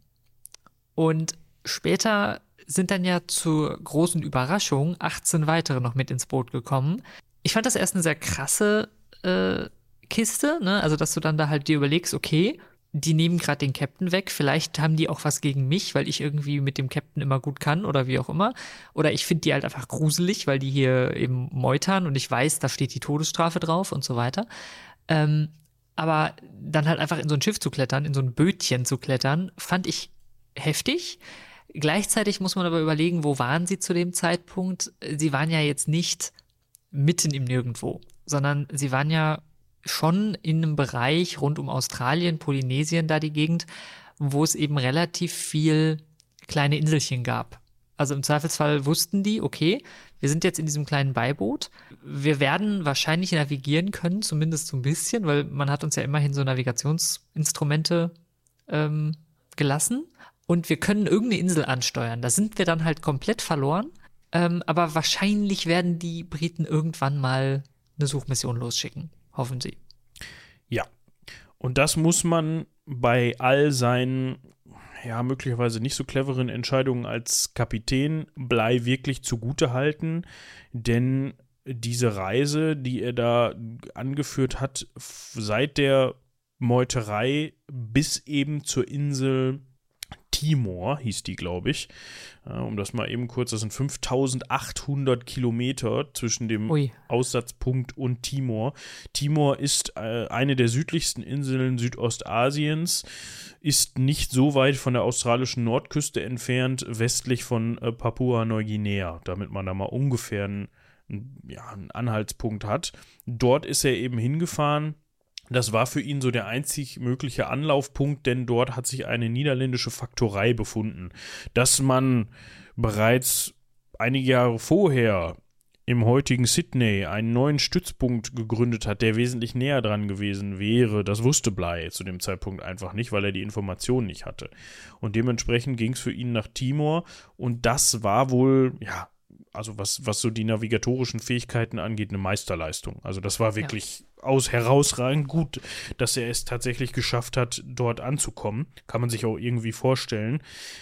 Und später sind dann ja zur großen Überraschung achtzehn weitere noch mit ins Boot gekommen. Ich fand das erst eine sehr krasse äh, Kiste, ne? Also dass du dann da halt dir überlegst, okay, die nehmen gerade den Captain weg, vielleicht haben die auch was gegen mich, weil ich irgendwie mit dem Captain immer gut kann oder wie auch immer. Oder ich finde die halt einfach gruselig, weil die hier eben meutern und ich weiß, da steht die Todesstrafe drauf und so weiter. Ähm, aber dann halt einfach in so ein Schiff zu klettern, in so ein Bötchen zu klettern, fand ich heftig. Gleichzeitig muss man aber überlegen, wo waren sie zu dem Zeitpunkt? Sie waren ja jetzt nicht mitten im Nirgendwo, sondern sie waren ja schon in einem Bereich rund um Australien, Polynesien, da die Gegend, wo es eben relativ viel kleine Inselchen gab. Also im Zweifelsfall wussten die, okay, wir sind jetzt in diesem kleinen Beiboot. Wir werden wahrscheinlich navigieren können, zumindest so ein bisschen, weil man hat uns ja immerhin so Navigationsinstrumente ähm, gelassen. Und wir können irgendeine Insel ansteuern. Da sind wir dann halt komplett verloren. Ähm, aber wahrscheinlich werden die Briten irgendwann mal eine Suchmission losschicken. Hoffen sie. Ja. Und das muss man bei all seinen, ja, möglicherweise nicht so cleveren Entscheidungen als Kapitän Bligh wirklich zugute halten. Denn diese Reise, die er da angeführt hat, seit der Meuterei bis eben zur Insel Timor, hieß die, glaube ich. Ja, um das mal eben kurz, das sind fünftausendachthundert Kilometer zwischen dem Ui. Aussatzpunkt und Timor. Timor ist äh, eine der südlichsten Inseln Südostasiens, ist nicht so weit von der australischen Nordküste entfernt, westlich von äh, Papua-Neuguinea, damit man da mal ungefähr einen, ja, einen Anhaltspunkt hat. Dort ist er eben hingefahren. Das war für ihn so der einzig mögliche Anlaufpunkt, denn dort hat sich eine niederländische Faktorei befunden. Dass man bereits einige Jahre vorher im heutigen Sydney einen neuen Stützpunkt gegründet hat, der wesentlich näher dran gewesen wäre, das wusste Bligh zu dem Zeitpunkt einfach nicht, weil er die Information nicht hatte. Und dementsprechend ging es für ihn nach Timor und das war wohl, ja, also was, was so die navigatorischen Fähigkeiten angeht, eine Meisterleistung. Also das war wirklich ja. aus herausragend gut, dass er es tatsächlich geschafft hat, dort anzukommen. Kann man sich auch irgendwie vorstellen.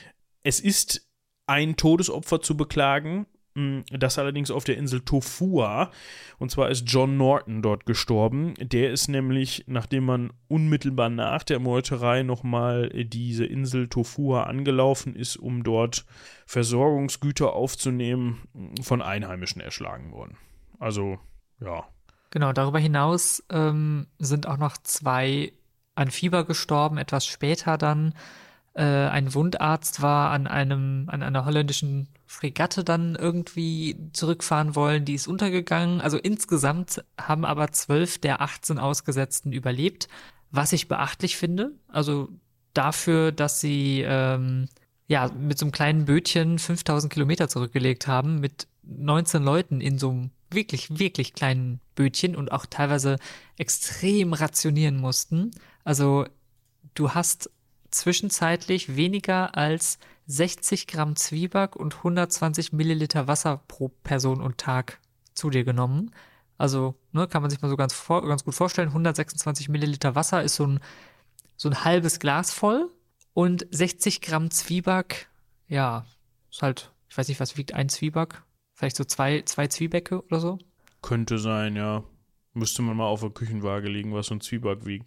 Es ist ein Todesopfer zu beklagen, das allerdings auf der Insel Tofua. Und zwar ist John Norton dort gestorben. Der ist nämlich, nachdem man unmittelbar nach der Meuterei nochmal diese Insel Tofua angelaufen ist, um dort Versorgungsgüter aufzunehmen, von Einheimischen erschlagen worden. Also, ja. Genau, darüber hinaus ähm, sind auch noch zwei an Fieber gestorben, etwas später dann. Äh, ein Wundarzt war an einem, an einer holländischen Fregatte dann irgendwie zurückfahren wollen, die ist untergegangen. Also insgesamt haben aber zwölf der achtzehn Ausgesetzten überlebt, was ich beachtlich finde. Also dafür, dass sie ähm, ja mit so einem kleinen Bötchen fünftausend Kilometer zurückgelegt haben, mit neunzehn Leuten in so einem wirklich, wirklich kleinen Bötchen und auch teilweise extrem rationieren mussten. Also du hast zwischenzeitlich weniger als sechzig Gramm Zwieback und hundertzwanzig Milliliter Wasser pro Person und Tag zu dir genommen. Also, ne, kann man sich mal so ganz, vor, ganz gut vorstellen, hundertsechsundzwanzig Milliliter Wasser ist so ein, so ein halbes Glas voll und sechzig Gramm Zwieback, ja, ist halt, ich weiß nicht, was wiegt ein Zwieback? Vielleicht so zwei, zwei Zwiebäcke oder so? Könnte sein, ja. Müsste man mal auf der Küchenwaage legen, was so ein Zwieback wiegt.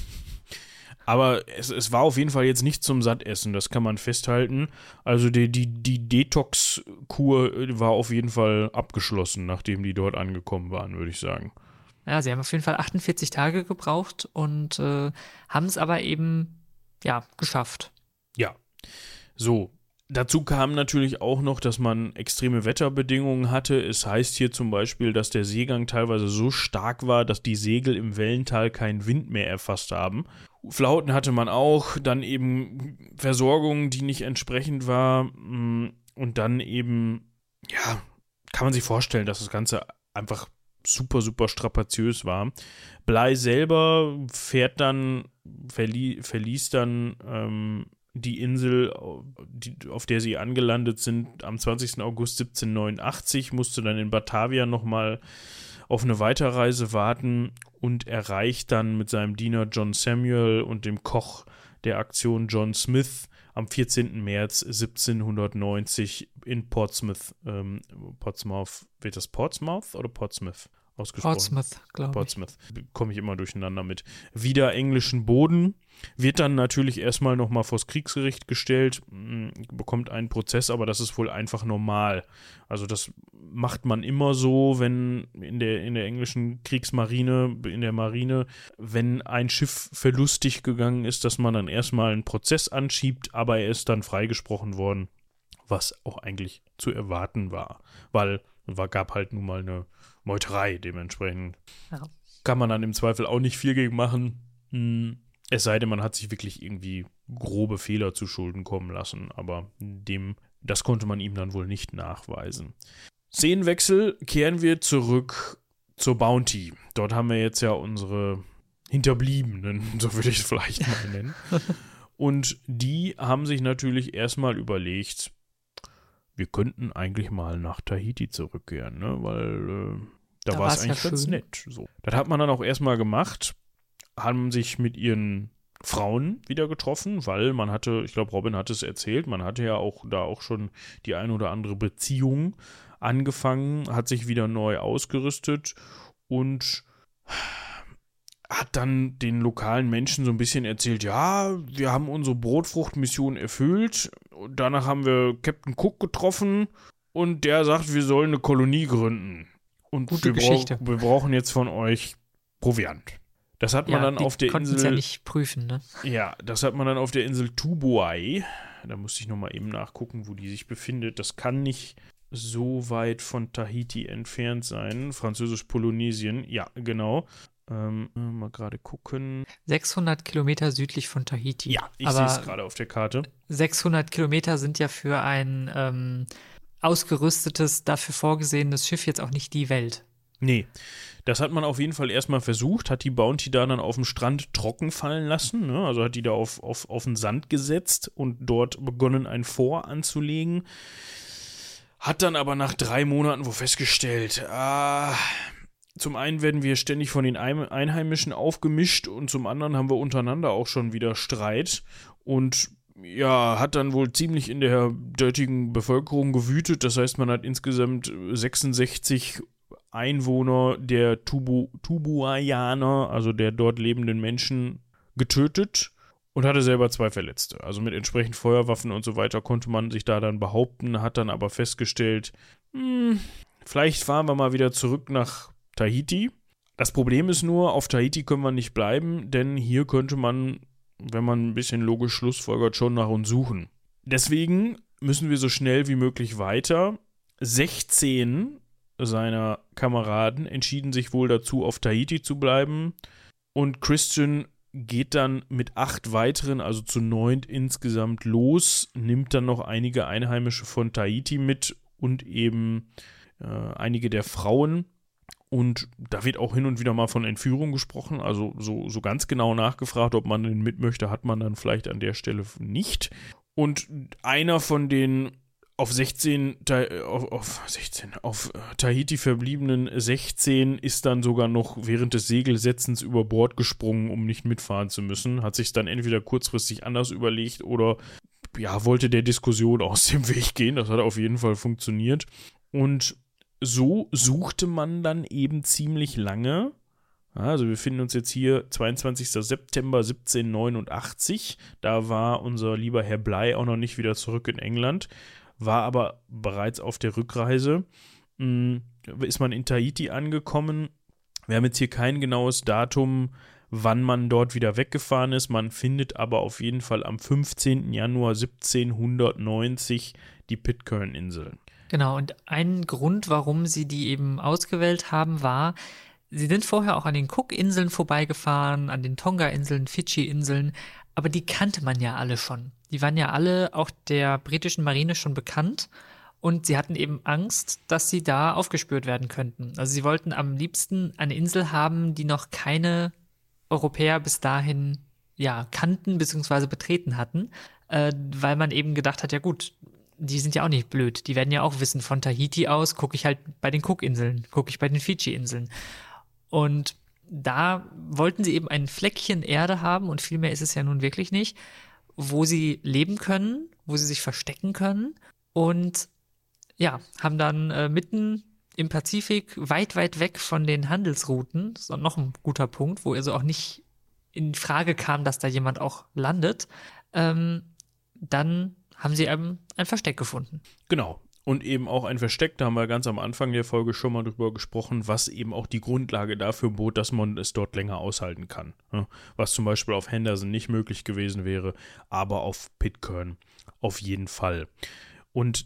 Aber es, es war auf jeden Fall jetzt nicht zum Sattessen, das kann man festhalten. Also die, die, die Detox-Kur war auf jeden Fall abgeschlossen, nachdem die dort angekommen waren, würde ich sagen. Ja, sie haben auf jeden Fall achtundvierzig Tage gebraucht und äh, haben es aber eben, ja, geschafft. Ja, so. Dazu kam natürlich auch noch, dass man extreme Wetterbedingungen hatte. Es heißt hier zum Beispiel, dass der Seegang teilweise so stark war, dass die Segel im Wellental keinen Wind mehr erfasst haben. Flauten hatte man auch, dann eben Versorgung, die nicht entsprechend war und dann eben, ja, kann man sich vorstellen, dass das Ganze einfach super, super strapaziös war. Bligh selber fährt dann, verlie- verließ dann ähm, die Insel, die, auf der sie angelandet sind, am zwanzigsten August siebzehnhundertneunundachtzig, musste dann in Batavia nochmal auf eine Weiterreise warten und erreicht dann mit seinem Diener John Samuel und dem Koch der Aktion John Smith am vierzehnten März siebzehnhundertneunzig in Portsmouth, ähm, Portsmouth, wird das Portsmouth oder Portsmouth ausgesprochen? Portsmouth, glaube ich. Portsmouth, komme ich immer durcheinander mit. Wieder englischen Boden, wird dann natürlich erstmal nochmal vors Kriegsgericht gestellt, bekommt einen Prozess, aber das ist wohl einfach normal. Also das macht man immer so, wenn in der, in der englischen Kriegsmarine, in der Marine, wenn ein Schiff verlustig gegangen ist, dass man dann erstmal einen Prozess anschiebt, aber er ist dann freigesprochen worden, was auch eigentlich zu erwarten war, weil es gab halt nun mal eine Meuterei, dementsprechend ja. Kann man dann im Zweifel auch nicht viel gegen machen, es sei denn, man hat sich wirklich irgendwie grobe Fehler zu Schulden kommen lassen, aber dem, das konnte man ihm dann wohl nicht nachweisen. Szenenwechsel, kehren wir zurück zur Bounty. Dort haben wir jetzt ja unsere Hinterbliebenen, so würde ich es vielleicht mal nennen. Und die haben sich natürlich erstmal überlegt, wir könnten eigentlich mal nach Tahiti zurückkehren, ne? Weil äh, da, da war es eigentlich ja ganz schön. Nett. So. Das hat man dann auch erstmal gemacht, haben sich mit ihren Frauen wieder getroffen, weil man hatte, ich glaube, Robin hat es erzählt, man hatte ja auch da auch schon die ein oder andere Beziehung angefangen, hat sich wieder neu ausgerüstet und hat dann den lokalen Menschen so ein bisschen erzählt, ja, wir haben unsere Brotfruchtmission erfüllt, danach haben wir Captain Cook getroffen und der sagt, wir sollen eine Kolonie gründen und Gute wir, Geschichte. brauch, wir brauchen jetzt von euch Proviant. Das hat man ja, dann auf der Insel. Die Insel. ja nicht prüfen, ne? Ja, das hat man dann auf der Insel Tubuai. Da musste ich nochmal eben nachgucken, wo die sich befindet. Das kann nicht so weit von Tahiti entfernt sein. Französisch-Polynesien, ja, genau. Ähm, mal gerade gucken. sechshundert Kilometer südlich von Tahiti. Ja, ich sehe es gerade auf der Karte. sechshundert Kilometer sind ja für ein ähm, ausgerüstetes, dafür vorgesehenes Schiff jetzt auch nicht die Welt. Nee, das hat man auf jeden Fall erstmal versucht, hat die Bounty da dann auf dem Strand trocken fallen lassen, ne? Also hat die da auf, auf, auf den Sand gesetzt und dort begonnen, ein Fort anzulegen. Hat dann aber nach drei Monaten wohl festgestellt, ah, zum einen werden wir ständig von den Einheimischen aufgemischt und zum anderen haben wir untereinander auch schon wieder Streit und ja, hat dann wohl ziemlich in der dortigen Bevölkerung gewütet. Das heißt, man hat insgesamt sechsundsechzig Einwohner der Tubu, Tubuaianer, also der dort lebenden Menschen, getötet und hatte selber zwei Verletzte. Also mit entsprechend Feuerwaffen und so weiter konnte man sich da dann behaupten, hat dann aber festgestellt, hm, vielleicht fahren wir mal wieder zurück nach Tahiti. Das Problem ist nur, auf Tahiti können wir nicht bleiben, denn hier könnte man, wenn man ein bisschen logisch schlussfolgert, schon nach uns suchen. Deswegen müssen wir so schnell wie möglich weiter. sechzehn seiner Kameraden entschieden sich wohl dazu, auf Tahiti zu bleiben und Christian geht dann mit acht weiteren, also zu neunt insgesamt los, nimmt dann noch einige Einheimische von Tahiti mit und eben äh, einige der Frauen. Und da wird auch hin und wieder mal von Entführung gesprochen, also so, so ganz genau nachgefragt, ob man den mit möchte, hat man dann vielleicht an der Stelle nicht. Und einer von den auf sechzehn, auf, auf sechzehn, auf Tahiti verbliebenen sechzehn ist dann sogar noch während des Segelsetzens über Bord gesprungen, um nicht mitfahren zu müssen, hat sich dann entweder kurzfristig anders überlegt oder ja, wollte der Diskussion aus dem Weg gehen, das hat auf jeden Fall funktioniert. Und so suchte man dann eben ziemlich lange, also wir befinden uns jetzt hier zweiundzwanzigster September siebzehnhundertneunundachtzig, da war unser lieber Herr Bligh auch noch nicht wieder zurück in England, war aber bereits auf der Rückreise, mh, ist man in Tahiti angekommen. Wir haben jetzt hier kein genaues Datum, wann man dort wieder weggefahren ist, man findet aber auf jeden Fall am fünfzehnten Januar siebzehnhundertneunzig die Pitcairn-Inseln. Genau, und ein Grund, warum sie die eben ausgewählt haben, war, sie sind vorher auch an den Cook-Inseln vorbeigefahren, an den Tonga-Inseln, Fidschi-Inseln, aber die kannte man ja alle schon. Die waren ja alle auch der britischen Marine schon bekannt und sie hatten eben Angst, dass sie da aufgespürt werden könnten. Also sie wollten am liebsten eine Insel haben, die noch keine Europäer bis dahin ja kannten bzw. betreten hatten, äh, weil man eben gedacht hat, ja gut, die sind ja auch nicht blöd. Die werden ja auch wissen, von Tahiti aus gucke ich halt bei den Cook-Inseln, gucke ich bei den Fidschi-Inseln. Und da wollten sie eben ein Fleckchen Erde haben, und viel mehr ist es ja nun wirklich nicht, wo sie leben können, wo sie sich verstecken können. Und ja, haben dann äh, mitten im Pazifik, weit, weit weg von den Handelsrouten, das ist noch ein guter Punkt, wo also auch nicht in Frage kam, dass da jemand auch landet, ähm, dann haben sie eben ein Versteck gefunden. Genau. Und eben auch ein Versteck, da haben wir ganz am Anfang der Folge schon mal drüber gesprochen, was eben auch die Grundlage dafür bot, dass man es dort länger aushalten kann. Was zum Beispiel auf Henderson nicht möglich gewesen wäre, aber auf Pitcairn auf jeden Fall. Und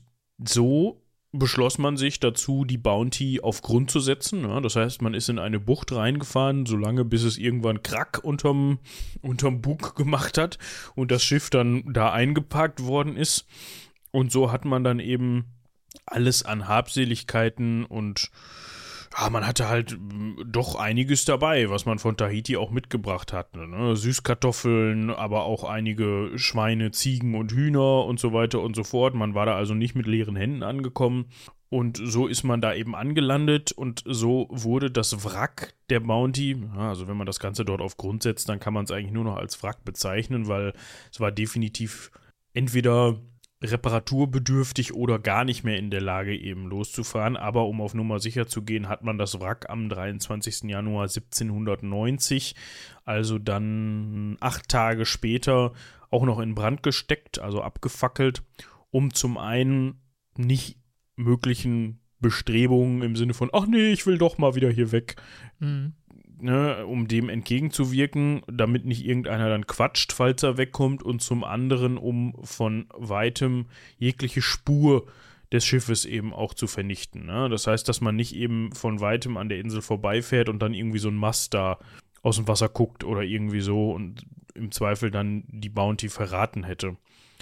so beschloss man sich dazu, die Bounty auf Grund zu setzen. Das heißt, man ist in eine Bucht reingefahren, solange bis es irgendwann Krack unterm, unterm Bug gemacht hat und das Schiff dann da eingepackt worden ist. Und so hat man dann eben alles an Habseligkeiten und ja, man hatte halt doch einiges dabei, was man von Tahiti auch mitgebracht hat. Ne? Süßkartoffeln, aber auch einige Schweine, Ziegen und Hühner und so weiter und so fort. Man war da also nicht mit leeren Händen angekommen. Und so ist man da eben angelandet und so wurde das Wrack der Bounty, also wenn man das Ganze dort auf Grund setzt, dann kann man es eigentlich nur noch als Wrack bezeichnen, weil es war definitiv entweder reparaturbedürftig oder gar nicht mehr in der Lage, eben loszufahren. Aber um auf Nummer sicher zu gehen, hat man das Wrack am dreiundzwanzigsten Januar siebzehnhundertneunzig, also dann acht Tage später, auch noch in Brand gesteckt, also abgefackelt, um zum einen nicht möglichen Bestrebungen im Sinne von, ach nee, ich will doch mal wieder hier weg, mhm. ne, um dem entgegenzuwirken, damit nicht irgendeiner dann quatscht, falls er wegkommt, und zum anderen, um von weitem jegliche Spur des Schiffes eben auch zu vernichten. Ne? Das heißt, dass man nicht eben von weitem an der Insel vorbeifährt und dann irgendwie so ein Mast da aus dem Wasser guckt oder irgendwie so und im Zweifel dann die Bounty verraten hätte.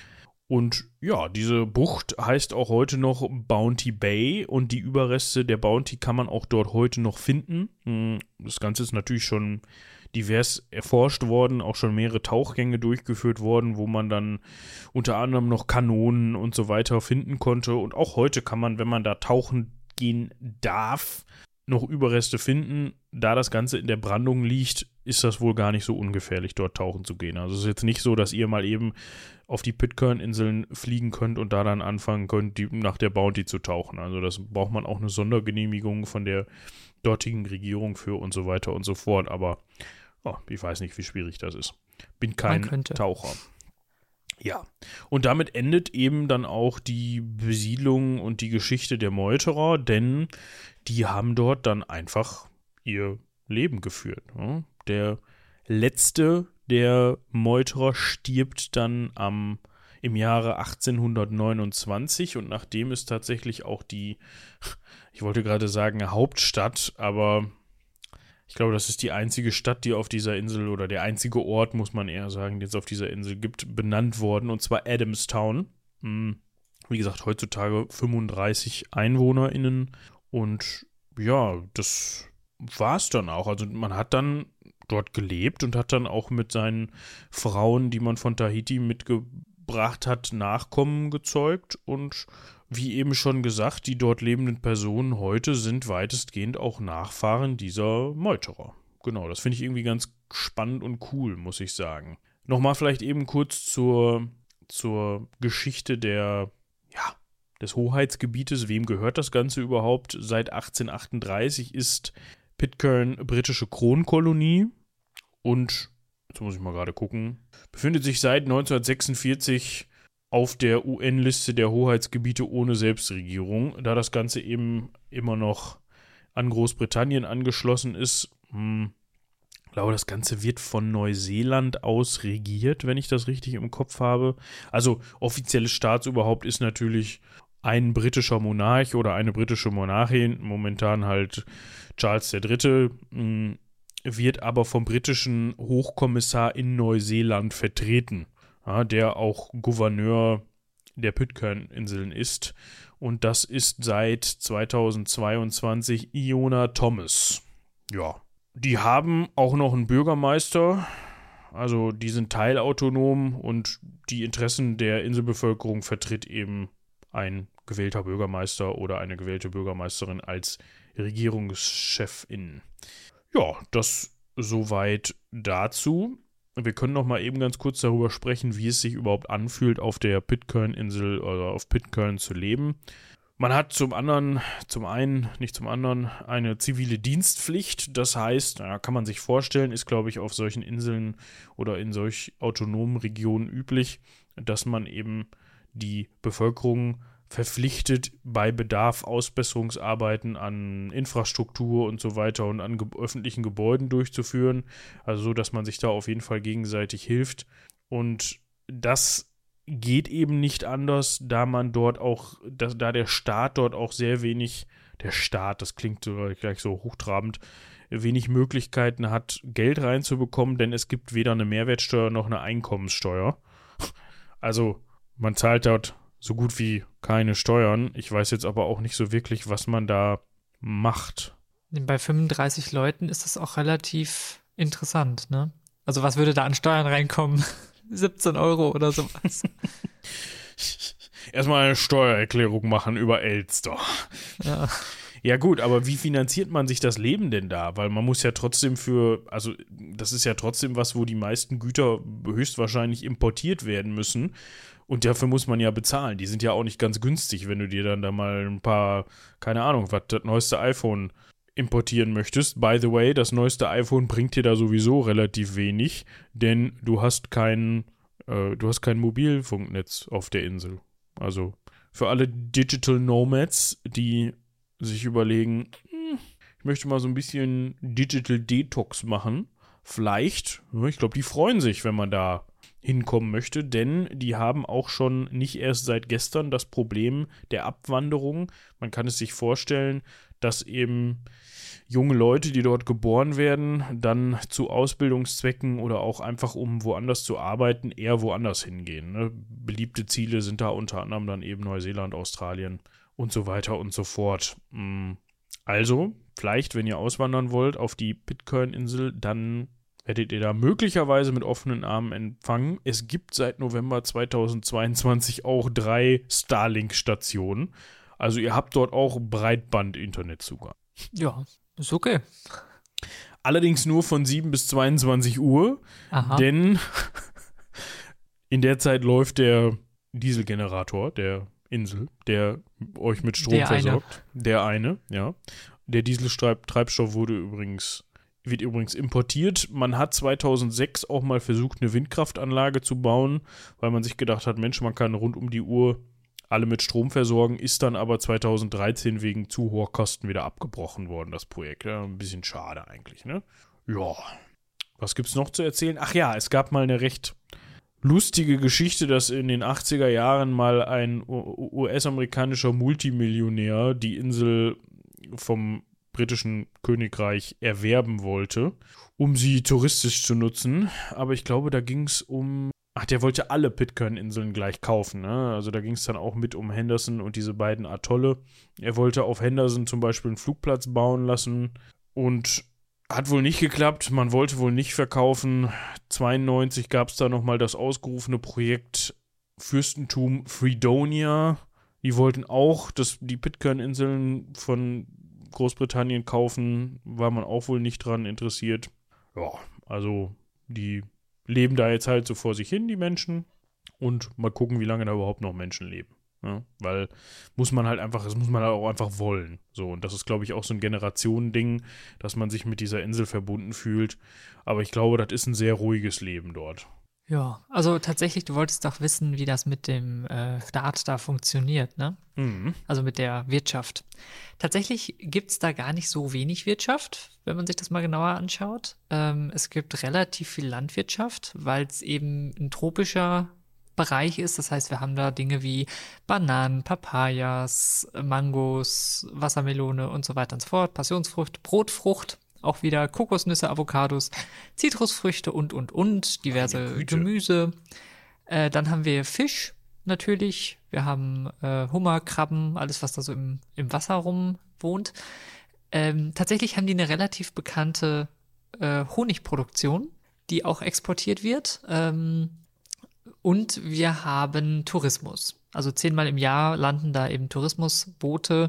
Und ja, diese Bucht heißt auch heute noch Bounty Bay und die Überreste der Bounty kann man auch dort heute noch finden. Das Ganze ist natürlich schon divers erforscht worden, auch schon mehrere Tauchgänge durchgeführt worden, wo man dann unter anderem noch Kanonen und so weiter finden konnte. Und auch heute kann man, wenn man da tauchen gehen darf, noch Überreste finden. Da das Ganze in der Brandung liegt, ist das wohl gar nicht so ungefährlich, dort tauchen zu gehen. Also es ist jetzt nicht so, dass ihr mal eben auf die Pitcairn-Inseln fliegen könnt und da dann anfangen könnt, die, nach der Bounty zu tauchen. Also das braucht man auch eine Sondergenehmigung von der dortigen Regierung für und so weiter und so fort. Aber oh, ich weiß nicht, wie schwierig das ist. Bin kein Taucher. Ja, und damit endet eben dann auch die Besiedlung und die Geschichte der Meuterer, denn die haben dort dann einfach ihr Leben geführt. Ne? Der letzte der Meuterer stirbt dann am, im Jahre achtzehnhundertneunundzwanzig und nachdem ist tatsächlich auch die, ich wollte gerade sagen Hauptstadt, aber ich glaube, das ist die einzige Stadt, die auf dieser Insel, oder der einzige Ort, muss man eher sagen, den es auf dieser Insel gibt, benannt worden, und zwar Adamstown. Wie gesagt, heutzutage fünfunddreißig EinwohnerInnen und ja, das war es dann auch. Also man hat dann dort gelebt und hat dann auch mit seinen Frauen, die man von Tahiti mitgebracht hat, Nachkommen gezeugt und wie eben schon gesagt, die dort lebenden Personen heute sind weitestgehend auch Nachfahren dieser Meuterer. Genau, das finde ich irgendwie ganz spannend und cool, muss ich sagen. Nochmal vielleicht eben kurz zur, zur Geschichte der, ja, des Hoheitsgebietes. Wem gehört das Ganze überhaupt? Seit achtzehnhundertachtunddreißig ist Pitcairn britische Kronkolonie und, jetzt muss ich mal gerade gucken, befindet sich seit neunzehnhundertsechsundvierzig auf der U N-Liste der Hoheitsgebiete ohne Selbstregierung, da das Ganze eben immer noch an Großbritannien angeschlossen ist. Hm, ich glaube, das Ganze wird von Neuseeland aus regiert, wenn ich das richtig im Kopf habe. Also offizielles Staatsoberhaupt ist natürlich ein britischer Monarch oder eine britische Monarchin, momentan halt Charles der Dritte, hm, wird aber vom britischen Hochkommissar in Neuseeland vertreten, ja, der auch Gouverneur der Pitcairn-Inseln ist. Und das ist seit zweitausendzweiundzwanzig Iona Thomas. Ja, die haben auch noch einen Bürgermeister, also die sind teilautonom und die Interessen der Inselbevölkerung vertritt eben ein gewählter Bürgermeister oder eine gewählte Bürgermeisterin als Regierungschefin. Ja, das soweit dazu. Wir können noch mal eben ganz kurz darüber sprechen, wie es sich überhaupt anfühlt, auf der Pitcairn-Insel oder auf Pitcairn zu leben. Man hat zum anderen, zum einen, nicht zum anderen, eine zivile Dienstpflicht. Das heißt, na, kann man sich vorstellen, ist, glaube ich, auf solchen Inseln oder in solch autonomen Regionen üblich, dass man eben die Bevölkerung verpflichtet, bei Bedarf Ausbesserungsarbeiten an Infrastruktur und so weiter und an ge- öffentlichen Gebäuden durchzuführen. Also so, dass man sich da auf jeden Fall gegenseitig hilft. Und das geht eben nicht anders, da man dort auch, da, da der Staat dort auch sehr wenig, der Staat, das klingt so, gleich so hochtrabend, wenig Möglichkeiten hat, Geld reinzubekommen, denn es gibt weder eine Mehrwertsteuer noch eine Einkommenssteuer. Also man zahlt dort so gut wie keine Steuern. Ich weiß jetzt aber auch nicht so wirklich, was man da macht. Bei fünfunddreißig Leuten ist das auch relativ interessant, ne? Also was würde da an Steuern reinkommen? siebzehn Euro oder sowas. Erstmal eine Steuererklärung machen über Elster. Ja. Ja gut, aber wie finanziert man sich das Leben denn da? Weil man muss ja trotzdem für, also das ist ja trotzdem was, wo die meisten Güter höchstwahrscheinlich importiert werden müssen. Und dafür muss man ja bezahlen. Die sind ja auch nicht ganz günstig, wenn du dir dann da mal ein paar, keine Ahnung, was das neueste iPhone importieren möchtest. By the way, das neueste iPhone bringt dir da sowieso relativ wenig, denn du hast kein, äh, du hast kein Mobilfunknetz auf der Insel. Also für alle Digital Nomads, die sich überlegen, hm, ich möchte mal so ein bisschen Digital Detox machen. Vielleicht, ich glaube, die freuen sich, wenn man da hinkommen möchte, denn die haben auch schon nicht erst seit gestern das Problem der Abwanderung. Man kann es sich vorstellen, dass eben junge Leute, die dort geboren werden, dann zu Ausbildungszwecken oder auch einfach um woanders zu arbeiten, eher woanders hingehen. Ne? Beliebte Ziele sind da unter anderem dann eben Neuseeland, Australien und so weiter und so fort. Also, vielleicht, wenn ihr auswandern wollt auf die Pitcairn-Insel, dann werdet ihr da möglicherweise mit offenen Armen empfangen. Es gibt seit November zweitausendzweiundzwanzig auch drei Starlink-Stationen. Also ihr habt dort auch Breitband-Internetzugang. Ja, ist okay. Allerdings nur von sieben bis zweiundzwanzig Uhr, Aha. denn in der Zeit läuft der Dieselgenerator der Insel, der euch mit Strom Der versorgt. Eine. Der eine, ja. Der Dieseltreibstoff wurde übrigens, wird übrigens importiert. Man hat zweitausendsechs auch mal versucht, eine Windkraftanlage zu bauen, weil man sich gedacht hat, Mensch, man kann rund um die Uhr alle mit Strom versorgen, ist dann aber zweitausenddreizehn wegen zu hoher Kosten wieder abgebrochen worden, das Projekt. Ja, ein bisschen schade eigentlich, ne? Ja. Was gibt's noch zu erzählen? Ach ja, es gab mal eine recht lustige Geschichte, dass in den achtziger Jahren mal ein U S-amerikanischer Multimillionär die Insel vom britischen Königreich erwerben wollte, um sie touristisch zu nutzen. Aber ich glaube, da ging es um Ach, der wollte alle Pitcairn-Inseln gleich kaufen, ne? Also da ging es dann auch mit um Henderson und diese beiden Atolle. Er wollte auf Henderson zum Beispiel einen Flugplatz bauen lassen und hat wohl nicht geklappt. Man wollte wohl nicht verkaufen. zweiundneunzig gab es da nochmal das ausgerufene Projekt Fürstentum Fredonia. Die wollten auch das, die Pitcairn-Inseln von Großbritannien kaufen. War man auch wohl nicht dran interessiert. Ja, also die leben da jetzt halt so vor sich hin, die Menschen. Und mal gucken, wie lange da überhaupt noch Menschen leben. Ja, weil muss man halt einfach, das muss man halt auch einfach wollen. So, und das ist, glaube ich, auch so ein Generationending, dass man sich mit dieser Insel verbunden fühlt. Aber ich glaube, das ist ein sehr ruhiges Leben dort. Ja, also tatsächlich, du wolltest doch wissen, wie das mit dem äh, Staat da funktioniert, ne? Mhm. Also mit der Wirtschaft. Tatsächlich gibt es da gar nicht so wenig Wirtschaft, wenn man sich das mal genauer anschaut. Ähm, es gibt relativ viel Landwirtschaft, weil es eben ein tropischer Bereich ist. Das heißt, wir haben da Dinge wie Bananen, Papayas, Mangos, Wassermelone und so weiter und so fort, Passionsfrucht, Brotfrucht, auch wieder Kokosnüsse, Avocados, Zitrusfrüchte und, und, und, diverse Gemüse. Äh, dann haben wir Fisch, natürlich. Wir haben äh, Hummer, Krabben, alles, was da so im, im Wasser rum wohnt. Ähm, tatsächlich haben die eine relativ bekannte äh, Honigproduktion, die auch exportiert wird. Ähm, und wir haben Tourismus. Also zehnmal im Jahr landen da eben Tourismusboote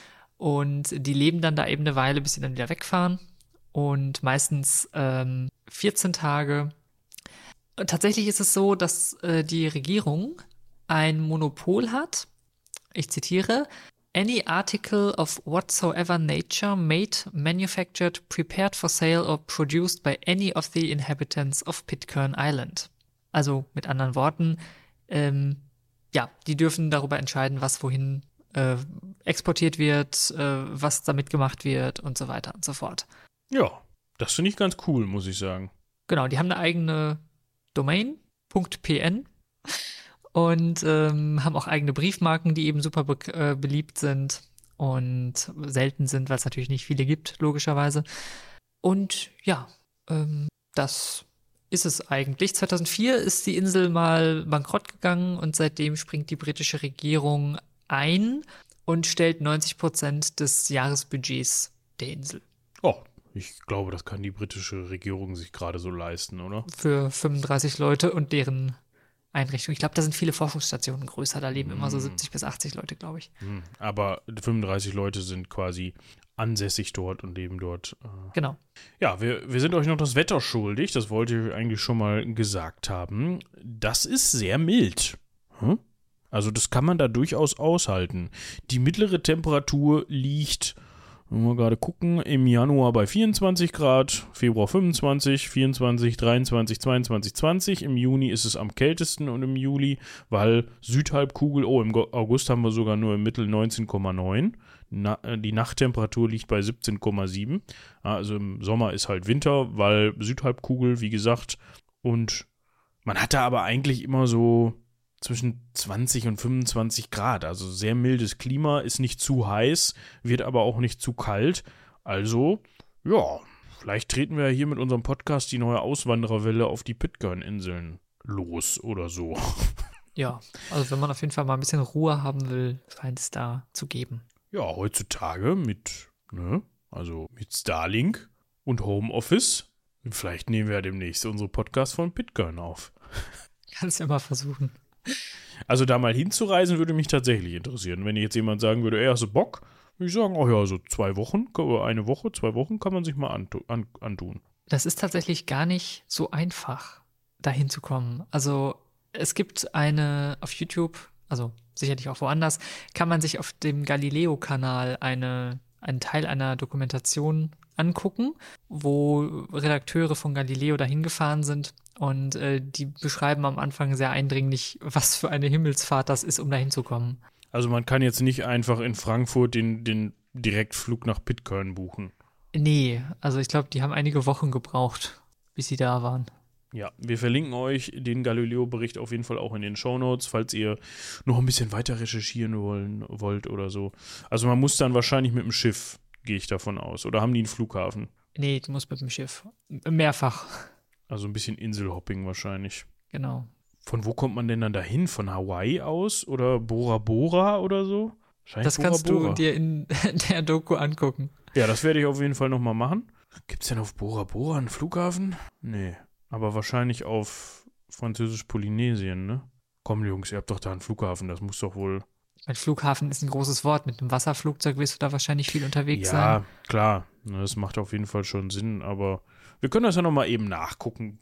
und die leben dann da eben eine Weile, bis sie dann wieder wegfahren. Und meistens ähm, vierzehn Tage. Und tatsächlich ist es so, dass äh, die Regierung ein Monopol hat. Ich zitiere: Any article of whatsoever nature made, manufactured, prepared for sale or produced by any of the inhabitants of Pitcairn Island. Also mit anderen Worten, ähm, ja, die dürfen darüber entscheiden, was wohin äh, exportiert wird, äh, was damit gemacht wird und so weiter und so fort. Ja, das finde ich ganz cool, muss ich sagen. Genau, die haben eine eigene Domain, .pn, und ähm, haben auch eigene Briefmarken, die eben super be- äh, beliebt sind und selten sind, weil es natürlich nicht viele gibt, logischerweise. Und ja, ähm, das ist es eigentlich. zweitausendvier ist die Insel mal bankrott gegangen und seitdem springt die britische Regierung ein und stellt neunzig Prozent des Jahresbudgets der Insel. Oh, ich glaube, das kann die britische Regierung sich gerade so leisten, oder? Für fünfunddreißig Leute und deren Einrichtung. Ich glaube, da sind viele Forschungsstationen größer. Da leben mm. immer so siebzig bis achtzig Leute, glaube ich. Mm. Aber fünfunddreißig Leute sind quasi ansässig dort und leben dort. Äh. Genau. Ja, wir, wir sind euch noch das Wetter schuldig. Das wollte ich eigentlich schon mal gesagt haben. Das ist sehr mild. Hm? Also das kann man da durchaus aushalten. Die mittlere Temperatur liegt, wenn wir gerade gucken, im Januar bei vierundzwanzig Grad, Februar fünfundzwanzig, vierundzwanzig, dreiundzwanzig, zweiundzwanzig, zwanzig. Im Juni ist es am kältesten und im Juli, weil Südhalbkugel, oh, im August haben wir sogar nur im Mittel neunzehn Komma neun. Na, die Nachttemperatur liegt bei siebzehn Komma sieben. Also im Sommer ist halt Winter, weil Südhalbkugel, wie gesagt. Und man hat da aber eigentlich immer so zwischen zwanzig und fünfundzwanzig Grad. Also sehr mildes Klima, ist nicht zu heiß, wird aber auch nicht zu kalt. Also, ja, vielleicht treten wir ja hier mit unserem Podcast die neue Auswandererwelle auf die Pitcairn-Inseln los oder so. Ja, also wenn man auf jeden Fall mal ein bisschen Ruhe haben will, scheint es da zu geben. Ja, heutzutage mit, ne, also mit Starlink und Homeoffice. Vielleicht nehmen wir ja demnächst unsere Podcast von Pitcairn auf. Kannst ja mal versuchen. Also da mal hinzureisen, würde mich tatsächlich interessieren. Wenn jetzt jemand sagen würde, ey, hast du Bock? Würde ich sagen, oh ja, so zwei Wochen, eine Woche, zwei Wochen kann man sich mal antu- an- antun. Das ist tatsächlich gar nicht so einfach, da hinzukommen. Also es gibt eine auf YouTube, also sicherlich auch woanders, kann man sich auf dem Galileo-Kanal eine, einen Teil einer Dokumentation angucken, wo Redakteure von Galileo dahin gefahren sind. Und äh, die beschreiben am Anfang sehr eindringlich, was für eine Himmelfahrt das ist, um da hinzukommen. Also man kann jetzt nicht einfach in Frankfurt den, den Direktflug nach Pitcairn buchen. Nee, also ich glaube, die haben einige Wochen gebraucht, bis sie da waren. Ja, wir verlinken euch den Galileo-Bericht auf jeden Fall auch in den Shownotes, falls ihr noch ein bisschen weiter recherchieren wollen, wollt oder so. Also man muss dann wahrscheinlich mit dem Schiff, gehe ich davon aus. Oder haben die einen Flughafen? Nee, du musst mit dem Schiff. Mehrfach. Also ein bisschen Inselhopping wahrscheinlich. Genau. Von wo kommt man denn dann dahin? Von Hawaii aus? Oder Bora Bora oder so? Das Bora kannst Bora. Du dir in der Doku angucken. Ja, das werde ich auf jeden Fall nochmal machen. Gibt es denn auf Bora Bora einen Flughafen? Nee. Aber wahrscheinlich auf Französisch-Polynesien, ne? Komm, Jungs, ihr habt doch da einen Flughafen. Das muss doch wohl... Ein Flughafen ist ein großes Wort. Mit einem Wasserflugzeug wirst du da wahrscheinlich viel unterwegs ja, sein. Ja, klar. Das macht auf jeden Fall schon Sinn. Aber wir können das ja nochmal eben nachgucken.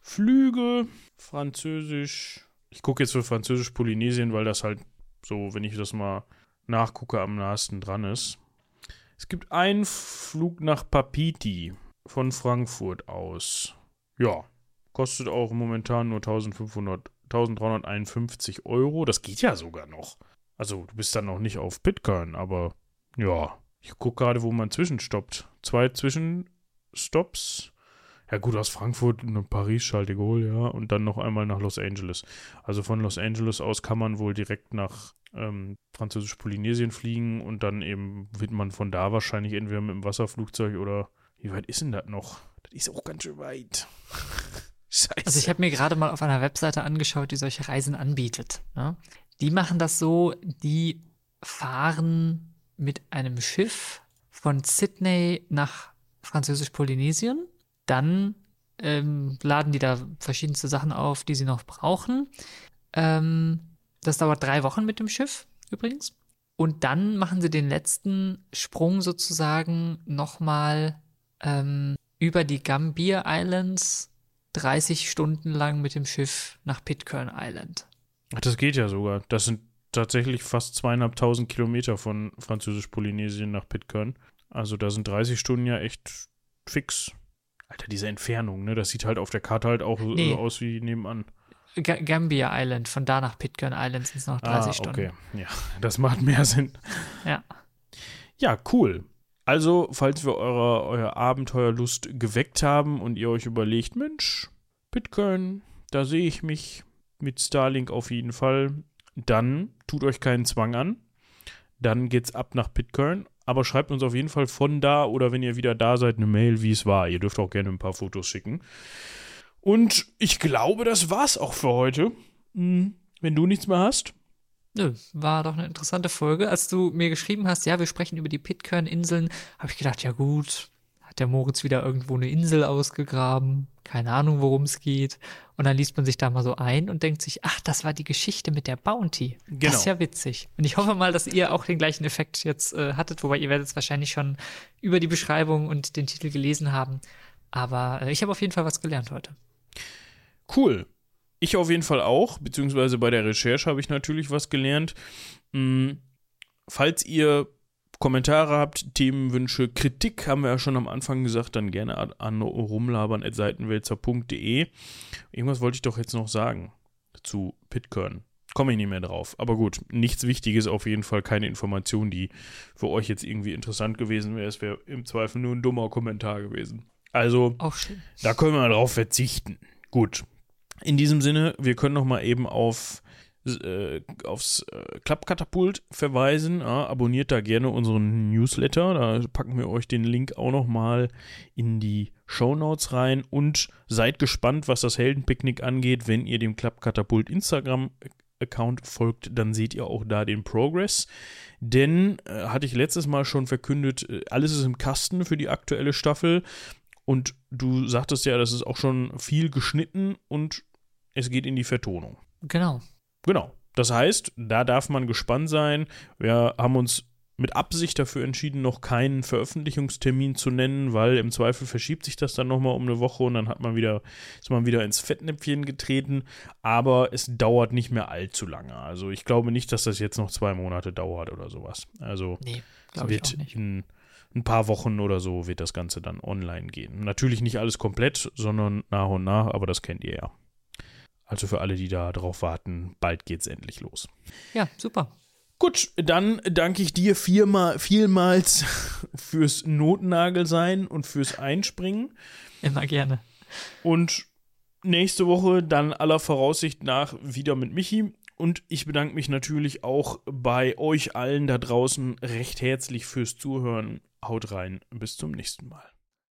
Flüge, Französisch. Ich gucke jetzt für Französisch-Polynesien, weil das halt so, wenn ich das mal nachgucke, am nahesten dran ist. Es gibt einen Flug nach Papeete von Frankfurt aus. Ja, kostet auch momentan nur eintausendfünfhundert, eintausenddreihunderteinundfünfzig Euro. Das geht ja sogar noch. Also du bist dann noch nicht auf Pitcairn, aber ja. Ich gucke gerade, wo man zwischenstoppt. Zwei Zwischenstopps. Ja gut, aus Frankfurt, Paris, Charles de Gaulle, ja. Und dann noch einmal nach Los Angeles. Also von Los Angeles aus kann man wohl direkt nach ähm, Französisch-Polynesien fliegen. Und dann eben wird man von da wahrscheinlich entweder mit dem Wasserflugzeug oder... Wie weit ist denn das noch? Das ist auch ganz schön weit. Scheiße. Also ich habe mir gerade mal auf einer Webseite angeschaut, die solche Reisen anbietet. Ne? Die machen das so, die fahren mit einem Schiff von Sydney nach Französisch-Polynesien. Dann ähm, laden die da verschiedenste Sachen auf, die sie noch brauchen. Ähm, das dauert drei Wochen mit dem Schiff übrigens. Und dann machen sie den letzten Sprung sozusagen nochmal ähm, über die Gambier Islands dreißig Stunden lang mit dem Schiff nach Pitcairn Island. Ach, das geht ja sogar. Das sind tatsächlich fast zweieinhalbtausend Kilometer von Französisch-Polynesien nach Pitcairn. Also da sind dreißig Stunden ja echt fix. Alter, diese Entfernung, ne? Das sieht halt auf der Karte halt auch nee. so aus wie nebenan. G- Gambier Island, von da nach Pitcairn Island sind es noch dreißig ah, Stunden. Okay, ja, das macht mehr Sinn. Ja. Ja, cool. Also, falls wir eure, eure Abenteuerlust geweckt haben und ihr euch überlegt, Mensch, Pitcairn, da sehe ich mich mit Starlink auf jeden Fall, dann tut euch keinen Zwang an. Dann geht's ab nach Pitcairn. Aber schreibt uns auf jeden Fall von da oder wenn ihr wieder da seid, eine Mail, wie es war. Ihr dürft auch gerne ein paar Fotos schicken. Und ich glaube, das war's auch für heute. Hm, wenn du nichts mehr hast. Nö, war doch eine interessante Folge. Als du mir geschrieben hast, ja, wir sprechen über die Pitcairn-Inseln, habe ich gedacht, ja gut, hat der Moritz wieder irgendwo eine Insel ausgegraben, keine Ahnung, worum es geht. Und dann liest man sich da mal so ein und denkt sich, ach, das war die Geschichte mit der Bounty. Genau. Das ist ja witzig. Und ich hoffe mal, dass ihr auch den gleichen Effekt jetzt äh, hattet, wobei ihr werdet es wahrscheinlich schon über die Beschreibung und den Titel gelesen haben. Aber äh, ich habe auf jeden Fall was gelernt heute. Cool. Ich auf jeden Fall auch, beziehungsweise bei der Recherche habe ich natürlich was gelernt. Hm, falls ihr Kommentare habt, Themenwünsche, Kritik, haben wir ja schon am Anfang gesagt, dann gerne an rumlabern at seitenwälzer punkt de. Irgendwas wollte ich doch jetzt noch sagen zu Pitcairn. Komme ich nicht mehr drauf. Aber gut, nichts Wichtiges, auf jeden Fall keine Information, die für euch jetzt irgendwie interessant gewesen wäre. Es wäre im Zweifel nur ein dummer Kommentar gewesen. Also, auch schön. Da können wir drauf verzichten. Gut. In diesem Sinne, wir können noch mal eben auf, äh, aufs äh, Klappkatapult verweisen. Ja, abonniert da gerne unseren Newsletter. Da packen wir euch den Link auch noch mal in die Shownotes rein. Und seid gespannt, was das Heldenpicknick angeht. Wenn ihr dem Klappkatapult Instagram-Account folgt, dann seht ihr auch da den Progress. Denn, äh, hatte ich letztes Mal schon verkündet, äh, alles ist im Kasten für die aktuelle Staffel. Und du sagtest ja, das ist auch schon viel geschnitten und es geht in die Vertonung. Genau. Genau. Das heißt, da darf man gespannt sein. Wir haben uns mit Absicht dafür entschieden, noch keinen Veröffentlichungstermin zu nennen, weil im Zweifel verschiebt sich das dann nochmal um eine Woche und dann hat man wieder, ist man wieder ins Fettnäpfchen getreten. Aber es dauert nicht mehr allzu lange. Also ich glaube nicht, dass das jetzt noch zwei Monate dauert oder sowas. Also nee, es wird in ein paar Wochen oder so wird das Ganze dann online gehen. Natürlich nicht alles komplett, sondern nach und nach, aber das kennt ihr ja. Also für alle, die da drauf warten, bald geht's endlich los. Ja, super. Gut, dann danke ich dir viermal, vielmals fürs Notnagelsein und fürs Einspringen. Immer gerne. Und nächste Woche dann aller Voraussicht nach wieder mit Michi. Und ich bedanke mich natürlich auch bei euch allen da draußen recht herzlich fürs Zuhören. Haut rein, bis zum nächsten Mal.